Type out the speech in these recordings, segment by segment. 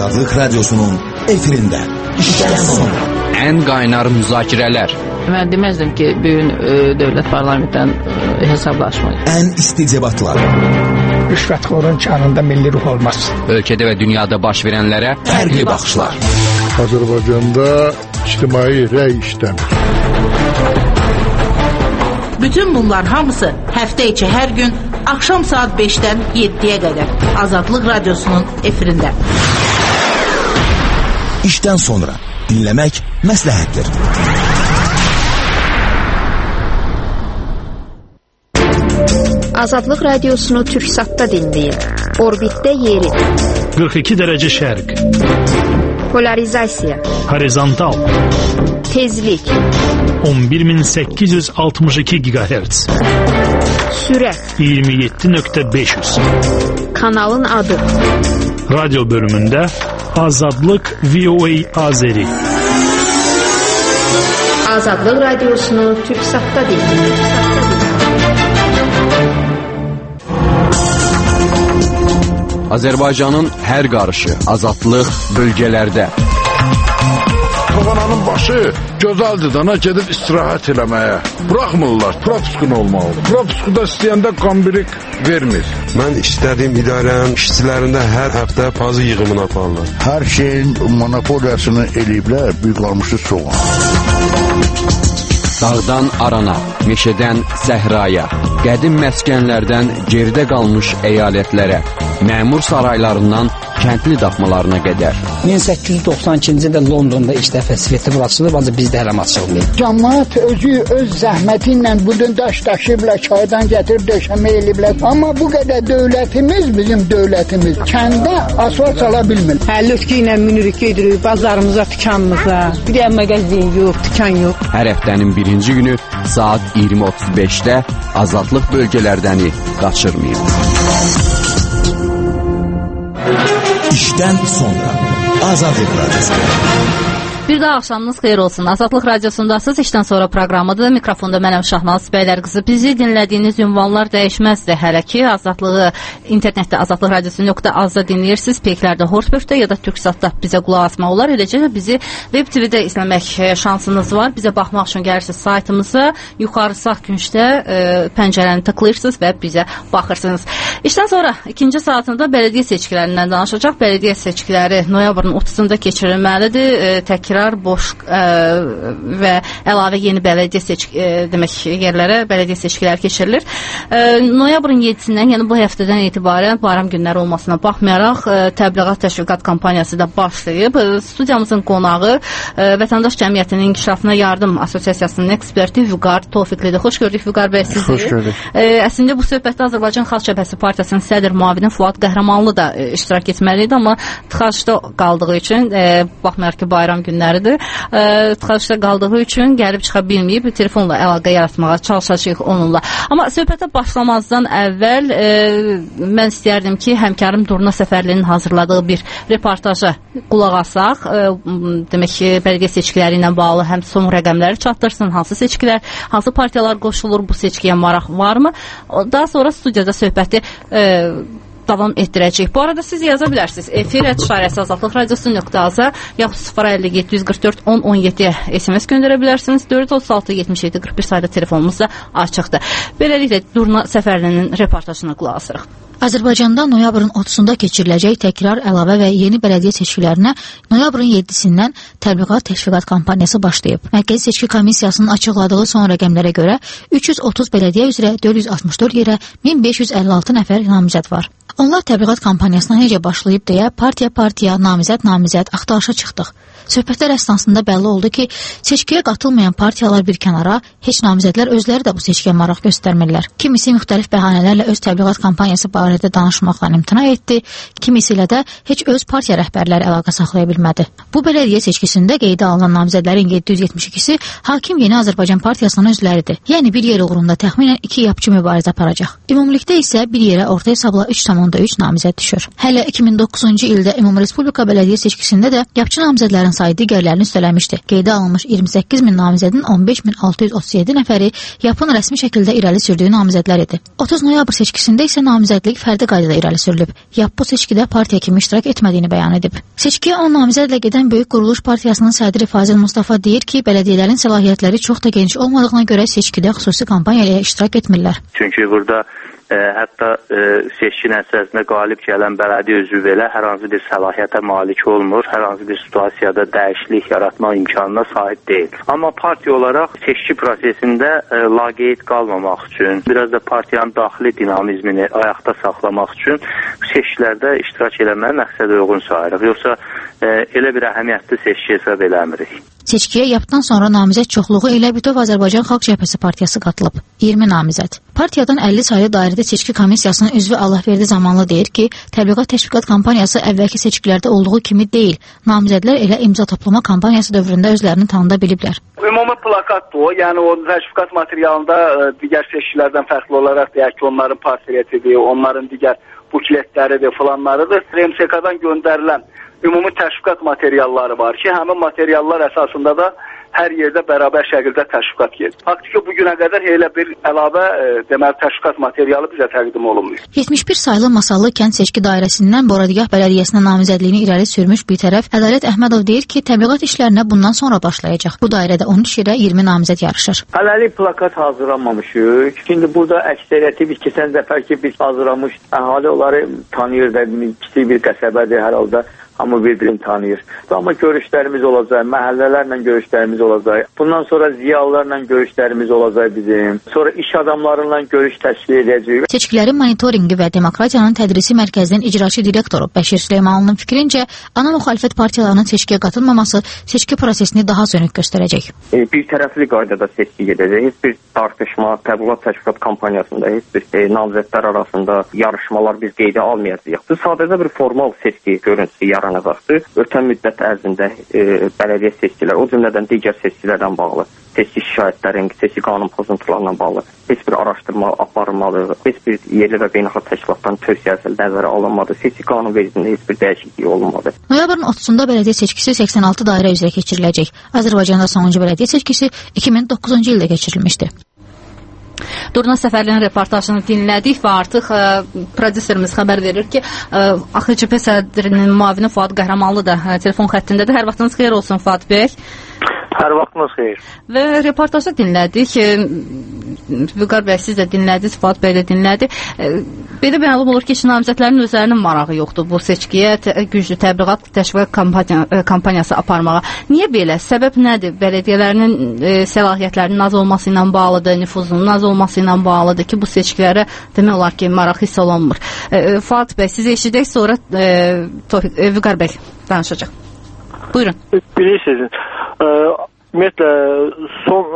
Azadlık Radyosu'nun efirinde. İşten sonra. En qaynar müzakirələr. Mən deməzdim ki, bugün dövlət parlamentdən hesablaşmayın. En isticebatlar. Rüşvətxorun canında milli ruh olmaz. Ölkədə və dünyada baş verənlərə Fərqli baxışlar. Azərbaycanda ictimai rəy işləmir. Bütün bunlar hamısı həftə içi hər gün axşam saat 5-dən 7-yə qədər Azadlıq Radyosu'nun efirində. İşten sonra dinlemek məsləhətdir. Azadlıq Radiosunu Türksat'ta dinləyin. Orbitdə yeri. 42 dərəcə şərq. Polarizasiya. Horizontal. Tezlik. 11862 GHz. Sürət. 27.500. Kanalın adı. Radyo bölümündə Azadlıq VOA Azeri. Azadlıq Radiosunu Türksat'ta dinləyin. Azərbaycanın hər qarışı azadlıq bölgələrdə. Tavananın başı gözəldir dana gedib istirahət eləməyə. Bıraxmırlar, propuskun olmalıdır. Propuskuda istəyəndə qambirik vermir. Mən istədiyim idarənin işçilərində hər həftə pazı yığımını aparırlar. Hər şeyin monopoliyasını eləyiblər, büyük qalmışı soğan. Dağdan arana, meşədən səhraya, qədim məskənlərdən geridə qalmış əyalətlərə, məmur saraylarından kəndli daxmalarına qədər. 1892-ci ildə Londonda ilk dəfə Svetlov açılıb, ancaq bizdə hələm açılmıyor. Cəmaət özü öz zəhməti ilə budun daş daşıyıblar, çaydan gətirib döşəmə eləyiblər. Amma bu qədər dövlətimiz, bizim dövlətimiz kəndə asfalt sala bilmir. Həllətkə ilə minirik gedirik bazarımıza, dükanımıza. Bir də mağazin yox, dükan yox. Hər həftənin birinci günü saat 20:35-də Azadlıq bölgələrdəni qaçırmayın. İşten sonra Azadlık Radyosu. Bir daha axşamınız xeyir olsun. Azadlıq Radiosundasınız. İşdən sonra proqramıdır. Mikrofonda mənəm Şahnaz Bəylərqızı. Bizi dinlədiyiniz ünvanlar dəyişməzdir. Hələ ki, Azadlığı internetdə Azadlıq Radiosu.az-da dinləyirsiniz. Peyklərdə, Hortböfdə ya da Türksatda bizə qulaq asmaq olar. Eləcə də bizi Web TV-də izləmək şansınız var. Bizə baxmaq üçün gəlirsiniz saytımıza. Yuxarı sağ küncdə pəncərəni tıklayırsınız və bizə baxırsınız. İşdən sonra ikinci saatında bələdiyyə seçkilərindən danışacaq. Bələdiyyə seçkiləri noyabrın 30-da keçirilməlidir. Təkrar boş və əlavə yeni bələdiyyə demək yerlərə bələdiyyə seçkiləri keçirilir. Noyabrın 7-dən, yəni bu həftədən etibarən bayram günləri olmasına baxmayaraq təbliğat təşviqat kampaniyası da başlayıb. Studiyamızın qonağı Vətəndaş Cəmiyyətinin İnkişafına Yardım Assosiasiyasının eksperti Vüqar Tofiqlidir. Xoş gördük Vüqar bəy sizi. Xoş gördük. Əslində bu söhbətdə Azərbaycan Xalq Cəbhəsi Partiyasının sədr müavini Fuad Qəhrəmanlı da iştirak etməli idi, amma tıxacda qaldığı üçün baxmayaraq ki bayram günləridir. Tıxacda qaldığı üçün gəlib çıxa bilməyib, telefonla əlaqə yaratmağa çalışacağıq onunla. Amma söhbətə başlamazdan əvvəl mən istəyərdim ki, həmkarım Durna Səfərlinin hazırladığı bir reportaja qulaq asaq. Demək ki, bələdiyyə seçkiləri ilə bağlı həm son rəqəmləri çatdırsın, hansı seçkilər, hansı partiyalar qoşulur, bu seçkiyə maraq varmı? Daha sonra studiyada söhbəti davam etdirəcək. Bu arada siz yaza bilərsiniz. Efir@azadlıq radiosu.az-a yaxud 057441017-yə SMS göndərə bilərsiniz. 436-77-41 sayda telefonumuz da açıqdır. Beləliklə Durna Səfərlinin reportajına qulaq asırıq. Azərbaycanda noyabrın 30-da keçiriləcək təkrar əlavə və yeni bələdiyyə seçkilərinə noyabrın 7-sindən təbliğat təşviqat kampaniyası başlayıb. Mərkəzi Seçki Komissiyasının açıqladığı son rəqəmlərə görə 330 bələdiyyə üzrə 464 yerə 1556 nəfər namizəd var. Onlar təbliğat kampaniyasına necə başlayıb deyə partiya, namizəd axtarışa çıxdıq. Söhbətlər əsnasında bəlli oldu ki, seçkiyə qatılmayan partiyalar bir kənara, heç namizədlər özləri də bu seçkiyə maraq göstərmirlər. Kimisi müxtəlif bəhanələrlə öz təbliğat kampaniyası barədə danışmaqdan imtina etdi, kimisi ilə də heç öz partiya rəhbərləri əlaqə saxlaya bilmədi. Bu bələdiyyə seçkisində qeydə alınan namizədlərin 772-si Hakim Yeni Azərbaycan Partiyasının üzvləridir. Yəni bir yer uğrunda təxminən 2 yapıcı mübarizə aparacaq. Ümumilikdə isə bir yerə orta hesabla 3,3 namizəd düşür. Hələ 2009-cu ildə Ümumi Respublika bələdiyyə seçkisində də yapıcı namizədlərin sayı digərlərini üstələmişdi. Qeydə alınmış 28 min namizədin 15.637 nəfəri yapın rəsmi şəkildə irəli sürdüyü namizədlər idi. 30 noyabr seçkisində isə namizədlik fərdi qaydada irəli sürülüb. YAP bu seçkidə partiya kimi iştirak etmədiyini bəyan edib. Seçkiyə 10 namizədlə gedən Böyük Quruluş Partiyasının sədri Fazil Mustafa deyir ki, bələdiyyələrin səlahiyyətləri çox da geniş olmadığına görə seçkidə xüsusi kampaniyaya iştirak etmirlər. Çünki burada hətta seçki nəticəsində qalib gələn bələdiyyə üzvü belə hər hansı bir səlahiyyətə malik olmur, hər hansı bir situasiyada dəyişiklik yaratma imkanına sahib deyil. Amma partiya olaraq seçki prosesində laqeyd qalmamaq üçün, biraz da partiyanın daxili dinamizmini ayaqda saxlamaq üçün seçkilərdə iştirak eləməyə məqsədə uyğun sayırıq. Yoxsa elə bir əhəmiyyətli seçki hesab eləmirik. Seçkiyə YAP-dan sonra namizəd çoxluğu ilə Bütöv Azərbaycan Xalq Cəbhəsi partiyası qatılıb. 20 namizəd. Partiyadan 50 saylı dairədə seçki komissiyasının üzvü Allahverdi Zamanlı deyir ki, təbliğat təşviqat kampaniyası əvvəlki seçkilərdə olduğu kimi deyil. Namizədlər elə imza toplama kampaniyası dövründə özlərini tanıda biliblər. Ümumi plakat bu. Yəni o təşviqat materialında digər seçkilərdən fərqli olaraq deyək ki, onların portretidir, onların digər bukletləridir, falanlarıdır. RMSK-dan göndərilən ümumi təşviqat materialları var ki, həmin materiallar əsasında da hər yerdə bərabər şəkildə təşviqat gedir. Faktiki bugünə qədər elə bir əlavə deməli təşviqat materialı bizə təqdim olunmuyor. 71 saylı Masallı kənd seçki dairəsindən Boradigah bələdiyyəsinə namizədliyini irəli sürmüş bitərəf Ədalət Əhmədov deyir ki, təbliğat işlərinə bundan sonra başlayacaq. Bu dairədə 13 yerə 20 namizəd yarışır. Hələlik plakat hazırlanmamışıq. Şimdi burada əksəriyyəti biz keçən dəfə ki biz hazırlamış əhali onları tanıyır da kiçik bir qəsəbədir hər halda. Amma bir-birini tanıyır. Amma görüşlərimiz olacaq, məhəllələrlə görüşlərimiz olacaq. Bundan sonra ziyalılarla görüşlərimiz olacaq bizim. Sonra iş adamlarıyla görüş təşkil edəcəyik. Seçkilərin monitorinqi və demokratiyanın tədrisi mərkəzinin icraçı direktoru Bəşir Süleymanlının fikrincə, ana müxalifət partiyalarının seçkiyə qatılmaması seçki prosesini daha sönük göstərəcək. Bir tərəfli qaydada seçki gedəcək. Heç bir tartışma, təbliğat təşviqat kampaniyasında, heç bir namizədlər arasında yarışmalar biz qeydə almayacağıq. Bu sadəcə bir formal seçki görüntüsü yaranacaqdır. Ötən müddət ərzində bələdiyyə seçkilər, o cümlədən digər seçkilərdən bağlı, seçki şikayətlərin, seçki qanun pozuntularla bağlı heç bir araşdırma aparılmalı, heç bir yerli və beynəlxalq təşkilatların tövsiyəsi nəzərə alınmadı, seçki qanunvericiliyində heç bir dəyişiklik olunmadı. Noyabrın 30-da bələdiyyə seçkisi 86 dairə üzrə keçiriləcək. Azərbaycanda sonuncu bələdiyyə seçkisi 2009-cu ildə keçirilmişdi. Durna Səfərlinin reportajını dinlədik və artıq prodüserimiz xəbər verir ki, AXCP sədrinin müavini Fuad Qəhrəmanlı da telefon xəttindədir. Hər vaxtınız xeyir olsun Fuad bəy. Hər vaxtınız xeyir. Və reportajı dinlədik. Vüqar bəy, siz də dinlədiniz, Fuad bəy də dinlədi. Belə məlum olur ki, namizədlərin özlərinin marağı yoxdur bu seçkiyə güclü təbliğat təşviqat kampaniyası aparmağa. Niyə belə? Səbəb nədir? Bələdiyyələrinin səlahiyyətlərinin az olması ilə bağlıdır, nüfuzunun az olması ilə bağlıdır ki, bu seçkilərə demək olar ki, maraq hiss olunmur. Fuad bəy, sizi eşidək, sonra Vüqar bəy danışacaq. Buyurun. Bilirsiniz, ümumiyyətlə son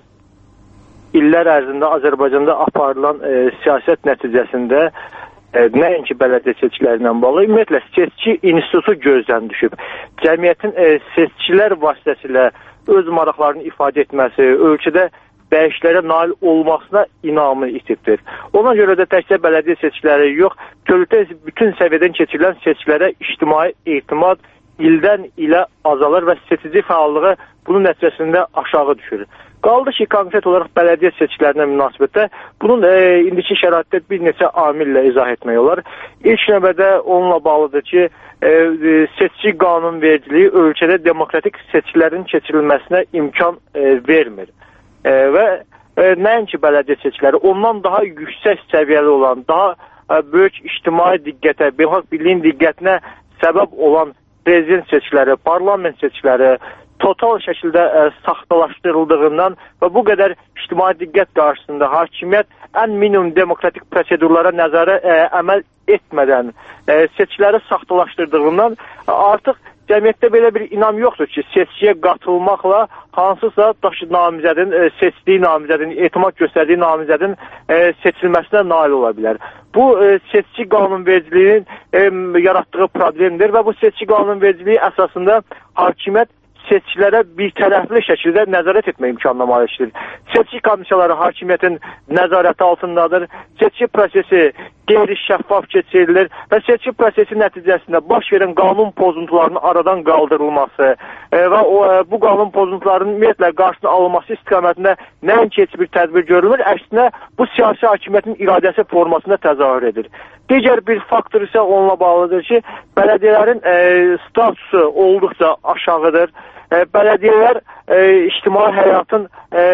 illər ərzində Azərbaycanda aparılan siyasət nəticəsində nəinki bələdiyyə seçkilərindən bağlı, ümumiyyətlə seçki institutu gözdən düşüb. Cəmiyyətin seçkilər vasitəsilə öz maraqlarını ifadə etməsi, ölkədə dəyişikliklərə nail olmasına inamını itibdir. Ona görə də təkcə bələdiyyə seçkiləri yox, dövlətdə bütün səviyyədən keçirilən seçkilərə ictimai etimad ildən ilə azalır və seçici fəallığı bunun nəticəsində aşağı düşür. Qaldı ki, konkret olaraq bələdiyyə seçkilərinə münasibətdə bunun indiki şəraitdə bir neçə amillə izah etmək olar. İlk növbədə onunla bağlıdır ki, seçki qanunvericiliyi ölkədə demokratik seçkilərin keçirilməsinə imkan vermir. Və nəinki bələdiyyə seçkiləri, ondan daha yüksək səviyyəli olan, daha böyük ictimai diqqətə, beynəlxalq birliyin diqqətinə səbəb olan prezident seçkiləri, parlament seçkiləri total şəkildə saxtalaşdırıldığından və bu qədər ictimai diqqət qarşısında hakimiyyət ən minimum demokratik prosedurlara əməl etmədən seçkiləri saxtalaşdırdığından artıq cəmiyyətdə belə bir inam yoxdur ki, seçkiyə qatılmaqla hansısa namizədin, seçdiyi namizədin, etimad göstərdiyi namizədin seçilməsinə nail ola bilər. Bu, seçki qanunvericiliyinin yaratdığı problemdir və bu seçki qanunvericiliyi əsasında hakimiyyət seçkilərə bir tərəfli şəkildə nəzarət etmə imkanına malikdir. Seçki komissiyaları hakimiyyətin nəzarəti altındadır. Seçki prosesi qeyri-şəffaf keçirilir və seçki prosesi nəticəsində baş verən qanun pozuntularının aradan qaldırılması və bu qanun pozuntularının ümumiyyətlə qarşısının alınması istiqamətində nəinki heç bir tədbir görülmür, əksinə bu siyasi hakimiyyətin iradəsi formasında təzahür edir. Digər bir faktor isə onunla bağlıdır ki, bələdiyyələrin statusu olduqca aşağıdır. Bələdiyyələr ictimai həyatın,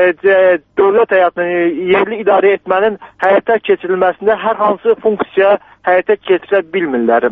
dövlət həyatını, yerli idarə etmənin həyata keçirilməsində hər hansı funksiya həyata keçirə bilmirlər.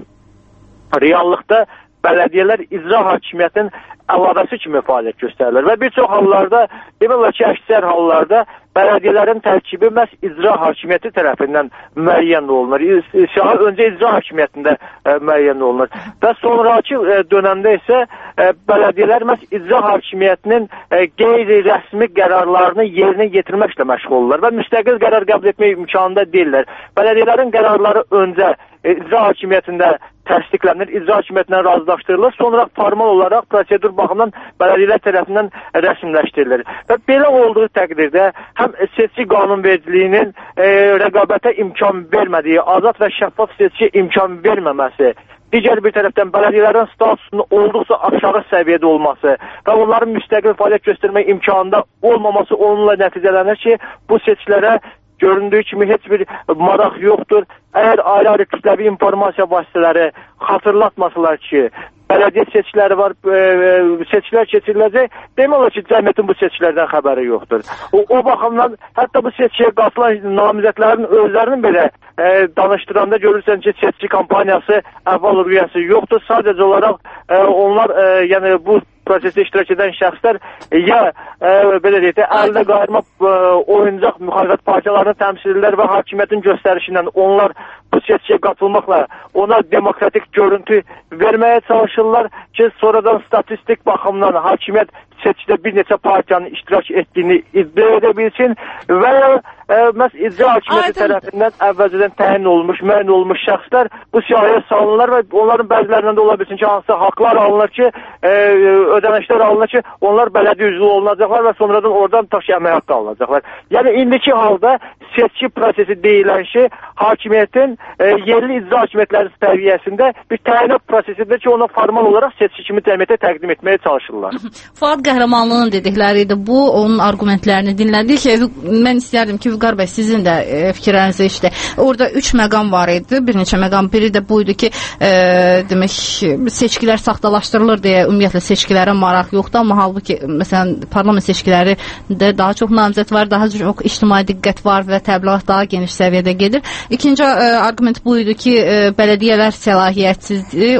Reallıqda bələdiyyələr icra hakimiyyətinin əlavəsi kimi fəaliyyət göstərirlər və bir çox hallarda, demək olar ki, əksər hallarda bələdiyyələrin tərkibi məhz icra hakimiyyəti tərəfindən müəyyən olunur. Öncə icra hakimiyyətində müəyyən olunur və sonraki dönəmdə isə bələdiyyələr məhz icra hakimiyyətinin qeyri-rəsmi qərarlarını yerinə yetirməklə məşğul olurlar və müstəqil qərar qəbul etmək imkanında deyirlər. Bələdiyyələrin qərarları öncə icra hakimiyyətində təsdiqlənir, icra hakimiyyətindən razılaşdırılır, sonra formal olaraq prosedur baxımından bələdiyyələr tərəfindən rəsmiləşdirilir. Və belə olduğu təqdirdə həm seçki qanunvericiliyinin rəqabətə imkan vermədiyi, azad və şəffaf seçki imkan verməməsi, digər bir tərəfdən bələdiyyələrin statusunun olduqca aşağı səviyyədə olması və onların müstəqil fəaliyyət göstərmək imkanında olmaması onunla nəticələnir ki, bu seçkilərə göründüyü kimi heç bir maraq yoxdur. Əgər ayrı-ayrı kütləvi informasiya vasitələri xatırlatmasalar ki, bələdiyyə seçkiləri var, seçkilər keçiriləcək, demək olar ki, cəmiyyətin bu seçkilərdən xəbəri yoxdur. O baxımdan, hətta bu seçkiyə qatılan namizədlərin özlərinin belə danışdıranda görürsən ki, seçki kampaniyası əvvəl-rüyəsi yoxdur. Sadəcə olaraq onlar, yəni bu prosesdə iştirak edən şəxslər ya belə deyək də əldə qayırma oyuncaq müxalifət partiyalarını təmsil edirlər və hakimiyyətin göstərişindən onlar bu seçkiyə qatılmaqla ona demokratik görüntü verməyə çalışırlar ki, sonradan statistik baxımdan hakimiyyət seçkidə bir neçə partiyanın iştirak etdiyini iddia edə bilsin və ya məhz icra hakimiyyəti tərəfindən əvvəlcədən təyin olmuş, müəyyən olmuş şəxslər bu siyahıya salınırlar və onların bəzilərindən də ola bilsin ki, hansı haqlar alınır ki, ödənişlər alınır ki, onlar bələdiyyə üzvü olunacaqlar və sonradan oradan daş əmək haqqı alınacaqlar. Yəni, indiki halda seçki prosesi deyilən şey hakimiyyətin yerli icra hakimiyyətləri səviyyəsində bir təyinat prosesidir ki, ona formal olaraq seçki kimi cəmiyyətə təqdim etməyə çalışırlar. Fuad Qəhrəmanlının dedikləri idi. Bu, onun argumentlərini dinlədik. Mən istərdim ki, Vüqar bəy, sizin də fikirlərinizi işte. Orada 3 məqam var idi. Bir neçə məqam. Biri də buydu ki, demək, seçkilər saxtalaşdırılır deyə ümumiyyətlə seçkilərə maraq yoxdur. Amma halbuki, məsələn, parlament seçkiləri də daha çox namizəd var, daha çox ictimai diqqət var və təbliğat daha geniş səviyyədə gedir. İkinci argument buydu ki, bələdiyyələr səlahiyyətsizdir.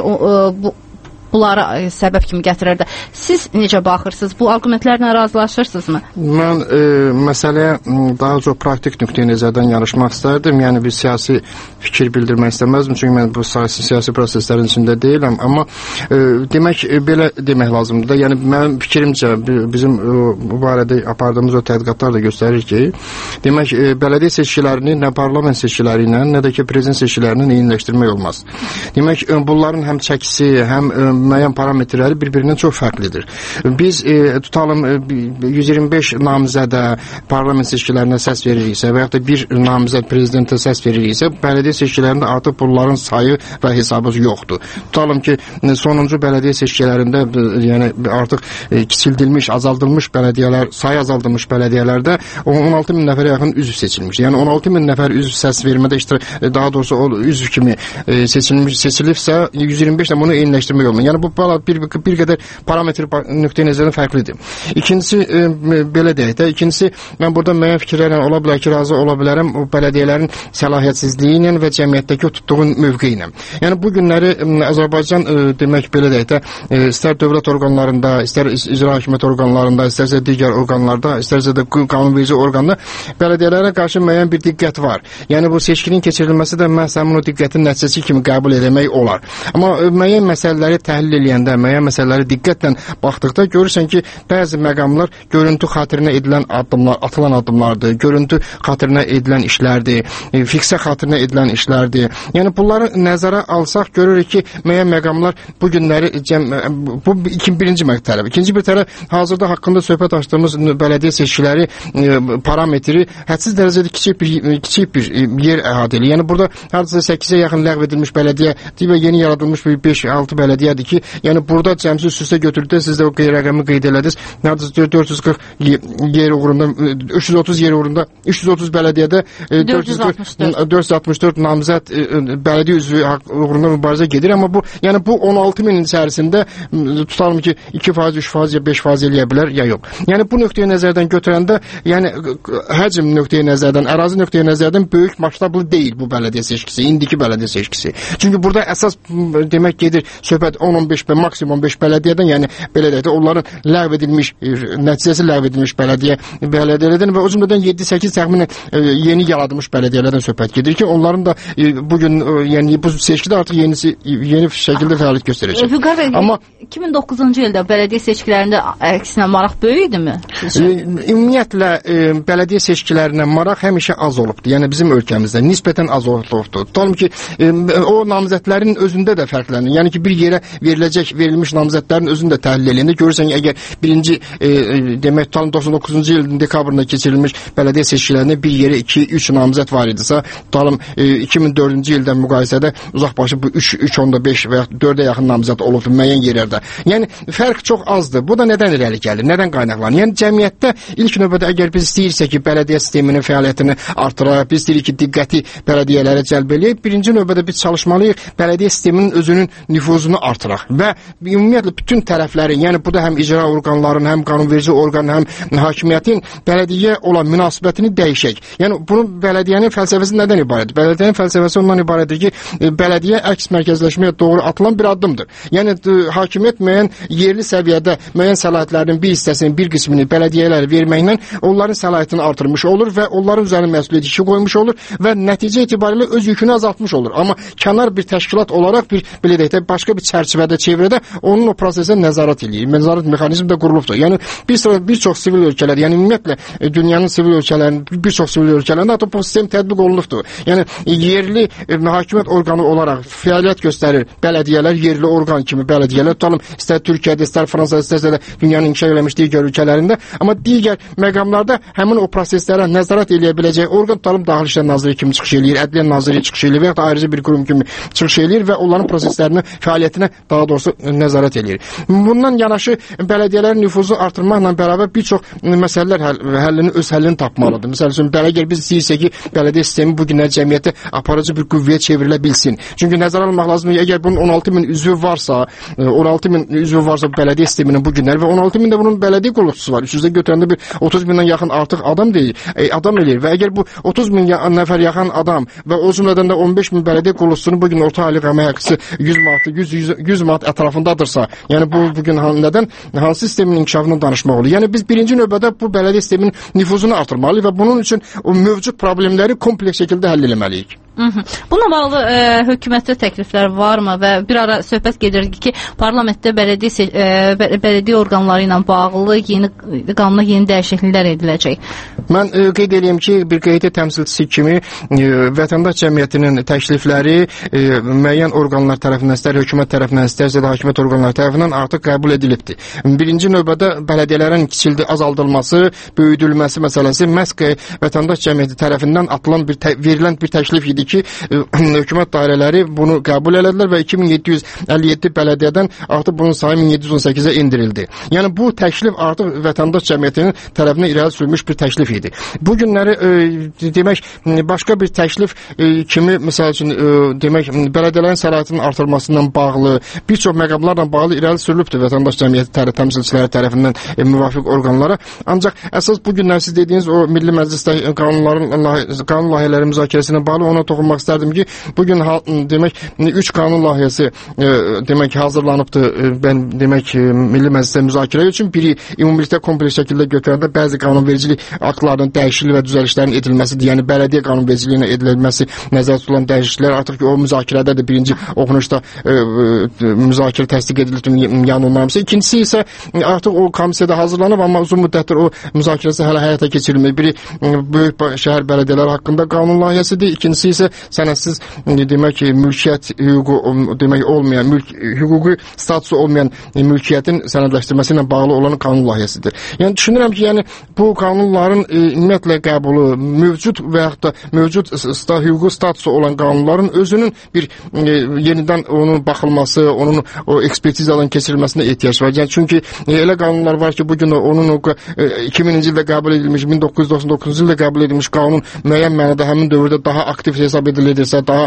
Bunları səbəb kimi gətirirdi. Siz necə baxırsınız? Bu argumentlərlə razılaşırsınızmı? Mən məsələyə daha çox praktik nöqteyi nəzərdən yarışmaq istərdim. Yəni bir siyasi fikir bildirmək istəməzdim. Çünki mən bu siyasi proseslərin içində deyiləm. Amma demək, belə demək lazımdır da. Yəni mənim fikrimcə bizim bu barədə apardığımız o tədqiqatlar da göstərir ki, demək, bələdiyyə seçkilərini nə parlament seçkiləri ilə, nə də ki prezident seçkilərini eyniləşdirmək olmaz. Demək, bunların həm çəkisi, həm müəyyən parametrləri bir-birindən çox fərqlidir. Biz tutalım 125 namizədə parlament seçkilərinə səs veririksə və yaxud da bir namizəd prezidentə səs veririksə, bələdiyyə seçkilərində artıq bunların sayı və hesabı yoxdur. Tutalım ki, sonuncu bələdiyyə seçkilərində yəni artıq kiçildilmiş, azaldılmış bələdiyyələr, sayı azaldılmış bələdiyyələrdə 16 min nəfərə yaxın üzv seçilmişdir. Yəni 16 min nəfər üzv səs vermədə daha doğrusu o üzv kimi seçilibsə 125 də bunu eyniləşdirmək olmaz. Yəni bu bir qədər parametr nöqteyi nəzərdən fərqlidir. İkincisi belə deyək də, ikincisi mən burada müəyyən fikirlərlə ola bilər ki, razı ola bilərəm o bələdiyyələrin səlahiyyətsizliyi ilə və cəmiyyətdəki o tutduğu mövqeyi ilə. Yəni bu günləri Azərbaycan demək belə deyək də, istər dövlət orqanlarında, istər icra hakimiyyəti orqanlarında, istərsə digər orqanlarda, istərsə də qanunverici orqanda bələdiyyələrə qarşı müəyyən bir diqqət var. Yəni bu seçkinin keçirilməsi də məhz həmin o diqqətin nəticəsi kimi qəbul etmək olar. Amma müəyyən məsələləri təhlil eləyəndə, müəyyən məsələləri diqqətlə baxdıqda görürsən ki, bəzi məqamlar görüntü xatirinə edilən addımlar, atılan addımlardır, görüntü xatirinə edilən işlərdir, fiksə xatirinə edilən işlərdir. Yəni bunları nəzərə alsaq görürük ki, müəyyən məqamlar bu günləri bu birinci tərəf. İkinci bir tərəf hazırda haqqında söhbət açdığımız bələdiyyə seçkiləri parametri hədsiz dərəcədə kiçik bir yer əhatə edir. Yəni burada hardasa 8-ə yaxın ləğv edilmiş bələdiyyə və yeni yaradılmış bir 5-6 bələdiyyədir ki, yəni burada cəmsi üst-üstə götürdükdə siz də o rəqəmi qeyd elədiniz. Nərdəsə 440 yer uğrunda 330 yer uğrunda 330 bələdiyyədə 464 namizəd bələdiyyə üzvü uğrunda mübarizə gedir, amma bu yəni bu 16 min içərisində tutalım ki 2%, 3% ya 5% eləyə bilər ya yox. Yəni bu nöqteyi nəzərdən götürəndə, yəni həcm nöqteyi nəzərdən, ərazi nöqteyi nəzərdən böyük masştablı deyil bu bələdiyyə seçkisi, indiki bələdiyyə seçkisi. Çünki burada əsas demək gedir söhbət 10-15 və maksimum 5 bələdiyyədən, yəni belə deyək də onların ləğv edilmiş, nəticəsi ləğv edilmiş bələdiyyələrdən və o cümlədən 7-8 təxminən yeni yaradılmış bələdiyyələrdən söhbət gedir ki, onların da bugün yəni bu seçkidə artıq yeni şəkildə fəaliyyət göstərəcək. Vüqar bəy, amma 2009-cu ildə bələdiyyə seçkilərində əksinə maraq böyük idimi? Ümumiyyətlə bələdiyyə seçkilərinə maraq həmişə az olubdur. Yəni bizim ölkəmizdə nisbətən az olubdur. Tutalım ki, o namizədlərin özündə də fərqlənir. Yəni ki, bir yerə verilmiş namizədlərin özünü də təhlil edəndə görürsən ki, əgər birinci demək tutalım 99-cu ilin dekabrında keçirilmiş bələdiyyə seçkilərində bir yerə 2-3 namizəd var idisə, tutalım 2004-cü ildən müqayisədə uzaqbaşı bu 3.5 və ya 4-ə yaxın namizəd olubdur müəyyən yerlərdə. Yəni fərq çox azdır. Bu da nədən irəli gəlir? Nədən qaynaqlanır? Yəni cəmiyyətdə ilk növbədə əgər biz istəyirsə ki, bələdiyyə sisteminin fəaliyyətini artıraq, biz istəyirik ki, diqqəti bələdiyyələrə cəlb eləyək, birinci növbədə biz çalışmalıyıq bələdiyyə sisteminin özünün nüfuzunu artıraq və ümumiyyətlə bütün tərəflərin, yəni bu da həm icra orqanların, həm qanunverici orqanın, həm hakimiyyətin bələdiyyə olan münasibətini dəyişək. Yəni bunun bələdiyyənin fəlsəfəsi nədən ibarətdir? Bələdiyyənin fəlsəfəsi ondan ibarətdir ki, bələdiyyə əks mərkəzləşməyə doğru atılan bir addımdır. Yəni hakimiyyət müəyyən yerli səviyyədə müəyyən səlahiyyətlərin bir hissəsini, bir qismini bələdiyyələrə verməklə onların səlahiyyətini artırmış olur və onların üzərinə məsuliyyət işi qoymuş olur və nəticə itibarilə öz yükünü azaltmış olur. Amma kənar bir təşkilat olaraq bir belə deyək də başqa bir çərçivədə, çevrədə onun o prosesə nəzarət eləyir. Nəzarət mexanizmi də qurulubdur. Yəni bir çox sivil ölkələr, yəni ümumiyyətlə dünyanın sivil ölkələrinin bir çox sivil ölkələrində hətta bu sistem tətbiq olunubdur. Yəni yerli hakimiyyət orqanı olaraq fəaliyyət göstərir bələdiyyələr, yerli orqan kimi bələdiyyələr. Tutalım, istər Türkiyədə, istər Fransada, istərsə də dünyanın inkişaf eləmiş digər ölkələrində, amma digər məqamlarda həmin o proseslərə nəzarət eləyə biləcək orqan, tutalım, Daxili İşlər Naziri kimi çıxış eləyir, Ədliyyə Naziri çıxış eləyir və ya da ayrıca bir qurum kimi çıxış eləyir və onların proseslərini, fəaliyyətinə daha doğrusu nəzarət eləyir. Bundan yanaşı bələdiyyələrin nüfuzu artırmaqla bərabər bir çox məsələlər öz həllini tapmalıdır. Məsəl üçün, əgər biz istəyirsək ki, bələdiyyə sistemi bu günlər cəmiyyətə aparıcı bir qüvvəyə çevrilə bilsin. Çünki nəzərə almaq lazımdır, əgər bunun 16 min üzvü varsa, 16 min üzvü varsa bələdiyyə sisteminin bu günlər və 16 min də bunun bələdiyyə qulluqçusu var. Üstündə götürəndə bir 30 mindən yaxın artıq adam eləyir və əgər bu 30 min nəfər yaxın adam və o cümlədən də 15 min bələdiyyə qulluqçusunun bu gün orta aylık əmək haqqısı 100 manat ətrafındadırsa, yəni bu gün nədən hansı sistemin inkişafından danışmaq olur? Yəni biz birinci növbədə bu bələdiyyə sisteminin nüfuzunu artırmalıyıq və bunun üçün o mövcud problemləri kompleks şəkildə həll etməliyik. Bununla bağlı hökumətdə təkliflər varmı və bir ara söhbət gedir ki, parlamentdə bələdiyyə orqanları ilə bağlı qanuna yeni dəyişikliklər ediləcək. Mən qeyd edeyim ki, bir qeydi təmsilçisi kimi vətəndaş cəmiyyətinin təklifləri müəyyən orqanlar tərəfindən, istər hökumət tərəfindən, istərsə də hakimiyyət orqanları tərəfindən artıq qəbul edilibdir. Birinci növbədə bələdiyyələrin azaldılması, böyüdülməsi məsələsi məhz vətəndaş cəmiyyəti tərəfindən verilən bir təklif idi ki, hökumət dairələri bunu qəbul elədilər və 2757 bələdiyyədən artıq bunun sayı 1718-ə indirildi. Yəni bu təklif artıq vətəndaş cəmiyyətinin tərəfindən irəli sürülmüş bir təklif idi. Bu günləri demək başqa bir təklif kimi məsəl üçün demək bələdiyyələrin səlahiyyətinin artırılmasından bağlı bir çox məqamlarla bağlı irəli sürülübdür vətəndaş cəmiyyəti təmsilçiləri tərəfindən müvafiq orqanlara. Ancaq əsas bu günlər siz dediyiniz o Milli Məclisdə qanun layihələri müzakirəsinə bağlı ona toxunmaq istərdim ki, bugün demək 3 qanun layihəsi demək hazırlanıbdır. Ben demək Milli Məclisdə müzakirə üçün biri ümumilikdə kompleks şəkildə götürəndə bəzi qanunvericilik aktlarının dəyişikliyi və düzəlişlərin edilməsidir. Yəni bələdiyyə qanunvericiliyinə edilməsi nəzərdə tutulan dəyişikliklər artıq ki o müzakirədə də birinci oxunuşda müzakirə təsdiq edilib yanılmamısı. İkincisi isə artıq o komissiyada hazırlanıb, amma uzun müddətdir o müzakirəsi hələ həyata keçirilmir. Biri böyük şəhər bələdiyyələri haqqında qanun layihəsidir. İkincisi isə sənədsiz demək mülkiyyət hüququ demək olmayan, hüquqi statusu olmayan mülkiyyətin sənədləşdirməsi ilə bağlı olan qanun layihəsidir. Yəni düşünürəm ki, yəni bu qanunların ümumiyyətlə qəbulu mövcud və yaxud da mövcud hüquqi statusu olan qanunların özünün bir yenidən onun baxılması, onun o ekspertizadan keçirilməsinə ehtiyac var. Yəni çünki elə qanunlar var ki, bu gün onun 2000-ci ildə qəbul edilmiş, 1999-cu ildə qəbul edilmiş qanun müəyyən mənada həmin dövrdə daha aktiv hesab edilirsə, daha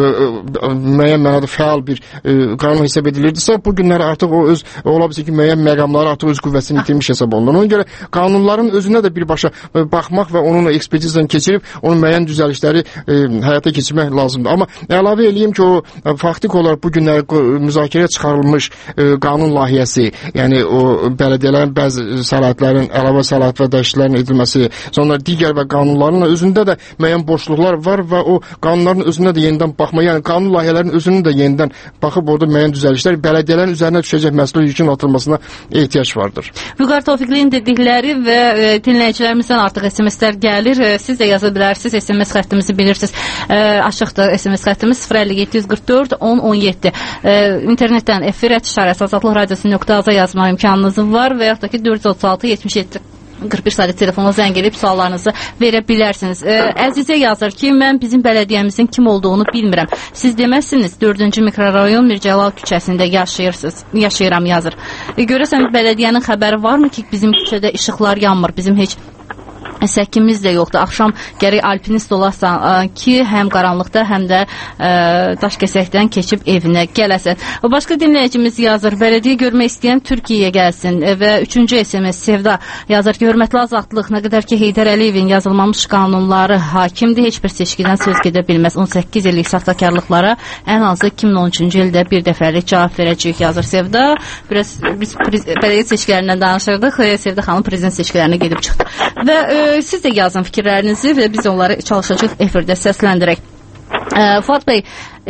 müəyyən mənada fəal bir qanun hesab edilirsə, bu günlər artıq o öz ola bilsin ki, müəyyən məqamları artıq öz qüvvəsini itirmiş hesab olunur. Ona görə qanunların özünə də birbaşa baxmaq və onun ekspertizadan keçirib onun müəyyən düzəlişləri həyata keçirmək lazımdır. Amma əlavə eləyim ki, o faktik olaraq bu günlər müzakirəyə çıxarılmış qanun layihəsi, yəni o bələdiyyələrin bəzi səlahiyyətlərin, əlavə səlahiyyət və dəyişikliklərin edilməsi, sonra digər və qanunların özündə də müəyyən boşluqlar var və o qanunların özünə də yenidən baxma, yəni qanun layihələrinin özünün də yenidən baxıb orada müəyyən düzəlişlər, bələdiyyələrin üzərinə düşəcək məsul yükün atılmasına ehtiyac vardır. Vüqar Tofiqliyin dedikləri və dinləyicilərimizdən artıq SMS-lər gəlir. Siz də yaza bilərsiniz. SMS xəttimizi bilirsiniz. Açıqdır SMS xəttimiz 05744 1017. İnternetdən efir@azadlıqradiosu.az yazma imkanınız var və yaxud da ki 436 77 41 saylı telefonla zəng edib suallarınızı verə bilərsiniz. Əzizə yazır ki, mən bizim bələdiyyəmizin kim olduğunu bilmirəm. Siz deməzsiniz 4-cü mikrorayon Mircəlal küçəsində yaşayıram yazır. Görəsən bələdiyyənin xəbəri varmı ki, bizim küçədə işıqlar yanmır, bizim heç səkimiz də yoxdur. Axşam gərək alpinist olasan ki, həm qaranlıqda, həm də daşkəsəkdən keçib evinə gələsən. Başqa dinləyicimiz yazır, bələdiyyə görmək istəyən Türkiyəyə gəlsin və 3-cü SMS Sevda yazır ki, hörmətli azadlıq, nə qədər ki Heydər Əliyevin yazılmamış qanunları hakimdir, heç bir seçkidən söz gedə bilməz. 18 illik saxtakarlıqlara ən azı 2013-cü ildə bir dəfəlik cavab verəcəyik yazır Sevda. Biz bələdiyyə seçkilərindən danışırdıq, Sevda xanım prezident seçkilərinə gedib çıxdı. Və siz də yazın fikirlərinizi və biz onları çalışacaq efirdə səsləndirək. Fuad bəy,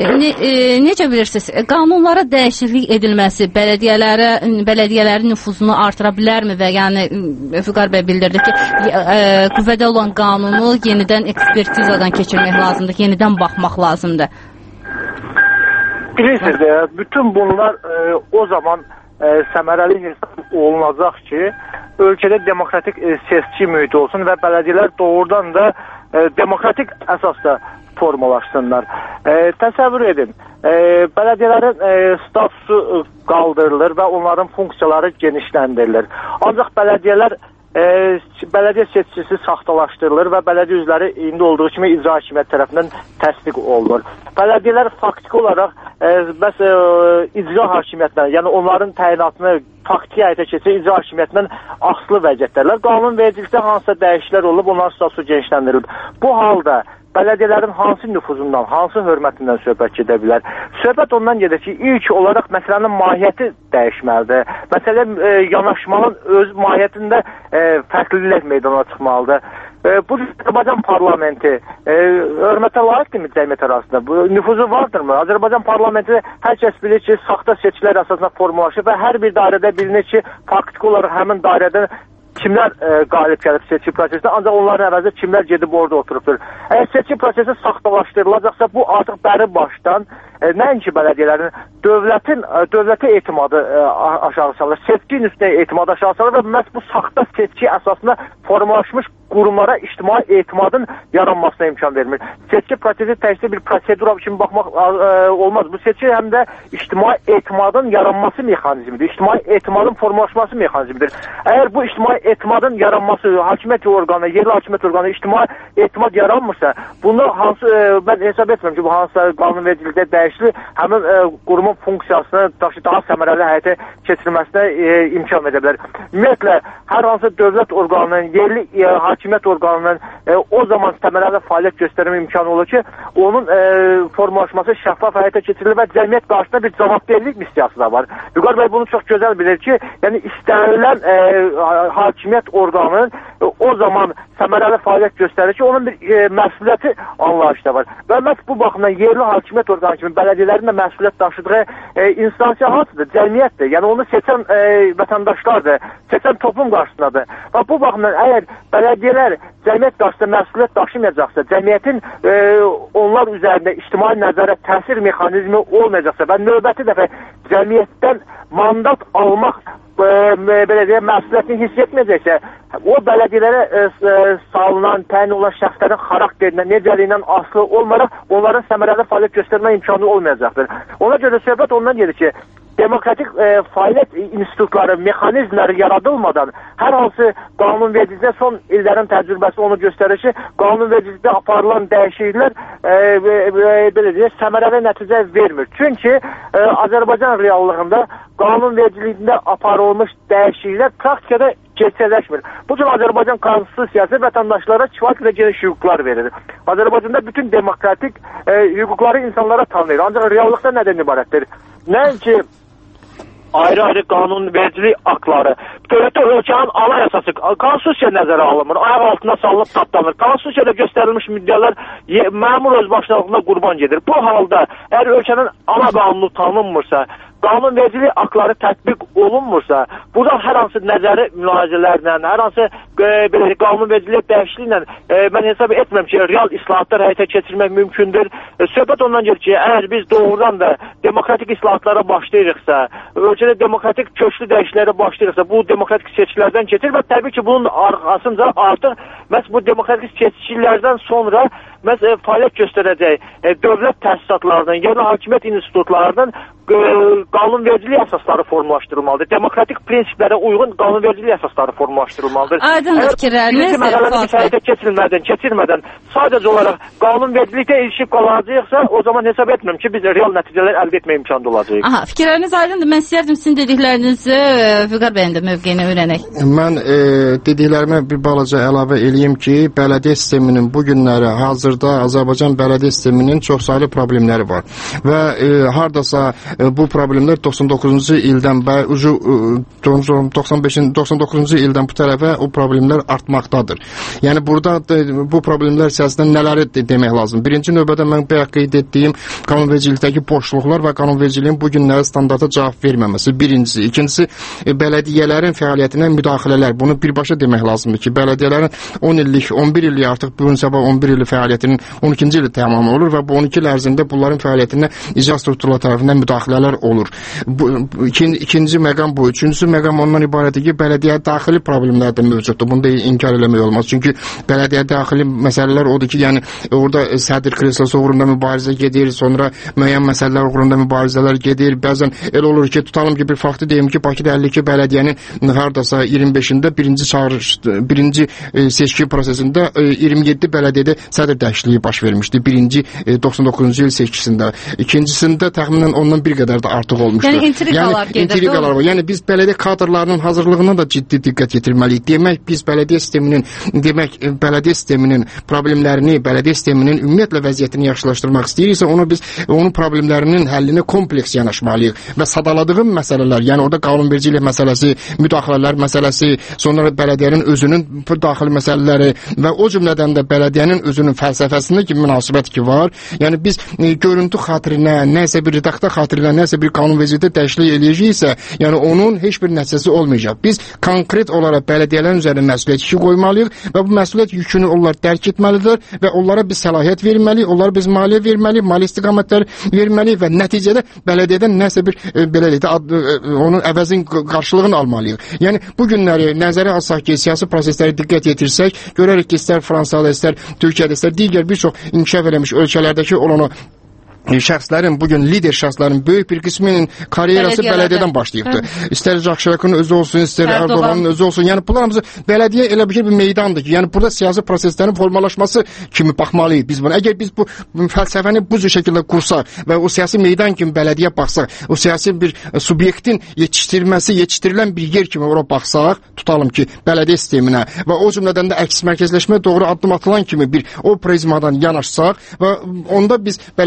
necə bilirsiniz, qanunlara dəyişiklik edilməsi bələdiyyələrin nüfuzunu artıra bilərmi və yəni Vüqar bəy bildirdi ki, qüvvədə olan qanunu yenidən ekspertizadan keçirmək lazımdır, yenidən baxmaq lazımdır. Bilirsiniz də, bütün bunlar o zaman səmərəli hesab olunacaq ki, ölkədə demokratik seçki mühiti olsun və bələdiyyələr doğrudan da demokratik əsasda formalaşsınlar. Təsəvvür edin, bələdiyyələrin statusu qaldırılır və onların funksiyaları genişləndirilir. Ancaq bələdiyyə seçkisi saxtalaşdırılır və bələdiyyə üzvləri indi olduğu kimi icra hakimiyyət tərəfindən təsdiq olunur. Bələdiyyələr faktiki olaraq icra hakimiyyətindən, yəni onların təyinatını faktiki həyata keçirən icra hakimiyyətindən asılı vəziyyətdədirlər. Qanun vericilikdə hansısa dəyişikliklər olub, onların statusu genişləndirilib. Bu halda bələdiyyələrin hansı nüfuzundan, hansı hörmətindən söhbət gedə bilər? Söhbət ondan gedir ki, ilk olaraq məsələnin mahiyyəti dəyişməlidir. Məsələ yanaşmanın öz mahiyyətində fərqlilik meydana çıxmalıdır. Bu Azərbaycan parlamenti hörmətə layiqdirmi cəmiyyət arasında? Bu nüfuzu vardırmı? Azərbaycan parlamenti hər kəs bilir ki, saxta seçkilər əsasında formalaşır və hər bir dairədə bilinir ki, faktiki olaraq həmin dairədən kimlər qalib gəlib seçki prosesində, ancaq onların əvəzində kimlər gedib orada oturubdur. Əgər seçki prosesi saxtalaşdırılacaqsa, bu artıq bəri başdan nəinki bələdiyyələrin dövlətə etimadı aşağı salır, seçkin üstünə etimadı aşağı salır və məhz bu saxta seçki əsasında formalaşmış qurumlara ictimai etimadın yaranmasına imkan vermir. Seçki prosesi təkcə bir prosedura kimi baxmaq olmaz. Bu seçki həm də ictimai etimadın yaranması mexanizmidir. İctimai etimadın formalaşması mexanizmidir. Əgər bu ictimai etimadın yaranması, hakimiyyət orqanı, yerli hakimiyyət orqanı ictimai etimad yaranmırsa, bunu mən hesab etmirəm ki, bu hansısa qanunvericilikdə dəyişiklik həmin qurumun funksiyasını daha səmərəli həyata keçirilməsinə imkan verə bilər. Ümumiyyətlə, hər hansı dövlət orqanının, yerli hakimiyyət orqanının o zaman səmərəli fəaliyyət göstərmə imkanı olur ki, onun formalaşması şəffaf həyata keçirilir və cəmiyyət qarşısında bir cavabdehlik missiyası da var. Vüqar bəy bunu çox gözəl bilir ki, yəni istənilən hakimiyyət orqanının o zaman səmərəli fəaliyyət göstərir ki, onun bir məsuliyyəti anlayışı da var. Və məhz bu baxımdan yerli hakimiyyət orqanı kimi bələdiyyələrin də məsuliyyət daşıdığı instansiya hansıdır? Cəmiyyətdir. Yəni onu seçən vətəndaşlardır, seçən toplum qarşısındadır. Və bu baxımdan əgər bələdiyyələr cəmiyyət qarşısında məsuliyyət daşımayacaqsa, cəmiyyətin onlar üzərində ictimai nəzarət təsir mexanizmi olmayacaqsa və növbəti dəfə cəmiyyətdən mandat almaq belə deyək, məsuliyyətini hiss etməyəcəksə, o bələdiyyələrə salınan, təyin olan şəxslərin xarakterindən, necəliyindən asılı olmaraq onların səmərəli fəaliyyət göstərmə imkanı olmayacaqdır. Ona görə söhbət ondan gedir ki, demokratik fəaliyyət institutları, mexanizmləri yaradılmadan hər hansı qanunvericilikdə son illərin təcrübəsi onu göstərir ki, qanunvericilikdə aparılan dəyişikliklər belə deyək, səmərəli nəticə vermir. Çünki Azərbaycan reallığında qanunvericilikdə aparılmış dəyişikliklər praktikada gerçəkləşmir. Bu cür Azərbaycan konstitusiyası vətəndaşlara kifayət və geniş hüquqlar verir. Azərbaycanda bütün demokratik hüquqları insanlara tanıyır. Ancaq reallıqda nədən ibarətdir? Nəinki ayrı-ayrı qanunvericilik aktları, dövlətdə ölkənin anayasası, konstitusiya nəzərə alınmır, ayaq altına salınıb tapdanır. Konstitusiyada göstərilmiş müddələr məmur özbaşınalığına qurban gedir. Bu halda əgər ölkənin ana qanunu tanınmırsa, qanunvericilik aktları tətbiq olunmursa, buradan hər hansı nəzəri mülahizələrlə, hər hansı qanunvericilik dəyişikliklə mən hesab etmirəm ki, real islahatlar həyata keçirmək mümkündür. Söhbət ondan gedir ki, əgər biz doğrudan da demokratik islahatlara başlayırıqsa, ölkədə demokratik köklü dəyişikliklərə başlayırıqsa, bu demokratik seçkilərdən keçir və təbii ki, bunun arxasınca artıq məhz bu demokratik seçkilərdən sonra məhz fəaliyyət göstərəcək dövlət təsisatlarının, yerli hakimiyyət institutlarının qanunvericilik əsasları formalaşdırılmalıdır. Demokratik prinsiplərə uyğun qanunvericilik əsasları formalaşdırılmalıdır. Aydın fikirləriniz. Keçirmədən sadəcə olaraq qanunvericilikdə ilişib qalacaqsa, o zaman hesab etmirəm ki, biz real nəticələr əldə etmə imkanı olacaq. Aha, fikirləriniz aydındır. Mən istəyərdim sizin dediklərinizi Vüqar bəyin də mövqeyini öyrənək. Mən dediklərimə bir balaca əlavə eləyim ki, bələdiyyə sisteminin bu günləri hazırda Azərbaycan bələdiyyə sisteminin çoxsaylı problemləri var. Və hardasa bu problemlər 99-cu ildən 99-cu ildən bu tərəfə o problemlər artmaqdadır. Yəni burada bu problemlər içərisində nələri demək lazım? Birinci növbədə mən bayaq qeyd etdiyim qanunvericilikdəki boşluqlar və qanunvericiliyin bu günləri standarta cavab verməməsi birincisi. İkincisi, bələdiyyələrin fəaliyyətinə müdaxilələr. Bunu birbaşa demək lazımdır ki, bələdiyyələrin 10 illik, 11 illik artıq bu gün sabah 11 illik fəaliyyətinin 12-ci ili tamam olur və bu 12 il ərzində bunların fəaliyyətinə icra strukturları tərəfindən müdaxilələr olur. İkinci məqam bu. Üçüncüsü məqam ondan ibarətdir ki, bələdiyyə daxili problemlər də mövcuddur. Bunu da inkar eləmək olmaz. Çünki bələdiyyə daxili məsələlər odur ki, yəni orada sədr kreslosu uğrunda mübarizə gedir, sonra müəyyən məsələlər uğrunda mübarizələr gedir. Bəzən elə olur ki, tutalım ki, bir faktı deyim ki, Bakıda 52 bələdiyyənin hardasa 25-də birinci seçki prosesində 27 bələdiyyədə sədr dəyişikliyi baş vermişdi. Birinci 99-cu il seçkisində. İkincisində təxminən ondan bir qədər də artıq olmuşdur. Yəni intriqalar var. Yəni biz bələdiyyə kadrlarının hazırlığına da ciddi diqqət yetirməliyik. Demək biz bələdiyyə sisteminin problemlərini, bələdiyyə sisteminin ümumiyyətlə vəziyyətini yaxşılaşdırmaq istəyiriksə, biz onun problemlərinin həllinə kompleks yanaşmalıyıq və sadaladığım məsələlər, yəni orada qanunvericilik məsələsi, müdaxilələr məsələsi, sonra bələdiyyənin özünün daxili məsələləri və o cümlədən də bələdiyyənin özünün fəlsəfəsində ki, münasibət ki var. Yəni biz görüntü xatirinə, nəsə bir redaktor xatirinə, nəsə bir qanunvericilikdə dəyişiklik eləyəcəksə, yəni onun heç bir nəticəsi olmayacaq. Biz konkret olaraq bələdiyyələrin üzərində məsuliyyət yükü qoymalıyıq və bu məsuliyyət yükünü onlar dərk etməlidir və onlara biz səlahiyyət verməliyik, onlara biz maliyyə verməliyik, maliyyə istiqamətləri verməliyik və nəticədə bələdiyyədən nəsə bir onun əvəzin qarşılığını almalıyıq. Yəni bu günləri nəzərə alsaq ki, siyasi prosesləri diqqət yetirsək, görərik ki, istər Fransada, istər Türkiyədə, istər digər bir çox inkişaf eləmiş ölkələrdəki olan o şəxslərin, bugün lider şəxslərin böyük bir qisminin karyerası bələdiyyədən başlayıbdır. İstər Şiraxın özü olsun, istər Erdoğanın özü olsun. Yəni bunlar hamısı bələdiyyə elə bir meydandır ki, yəni burada siyasi proseslərin formalaşması kimi baxmalıyıq biz buna. Əgər biz bu fəlsəfəni bu şəkildə qursaq və o siyasi meydan kimi bələdiyyə baxsaq, o siyasi bir subyektin yetişdirilən bir yer kimi ora baxsaq, tutalım ki, bələdiyyə sisteminə və o cümlədən də əks mərkəzləşməyə doğru addım atılan kimi bir o prizmadan yanaşsaq və onda biz bələdiyyə sisteminin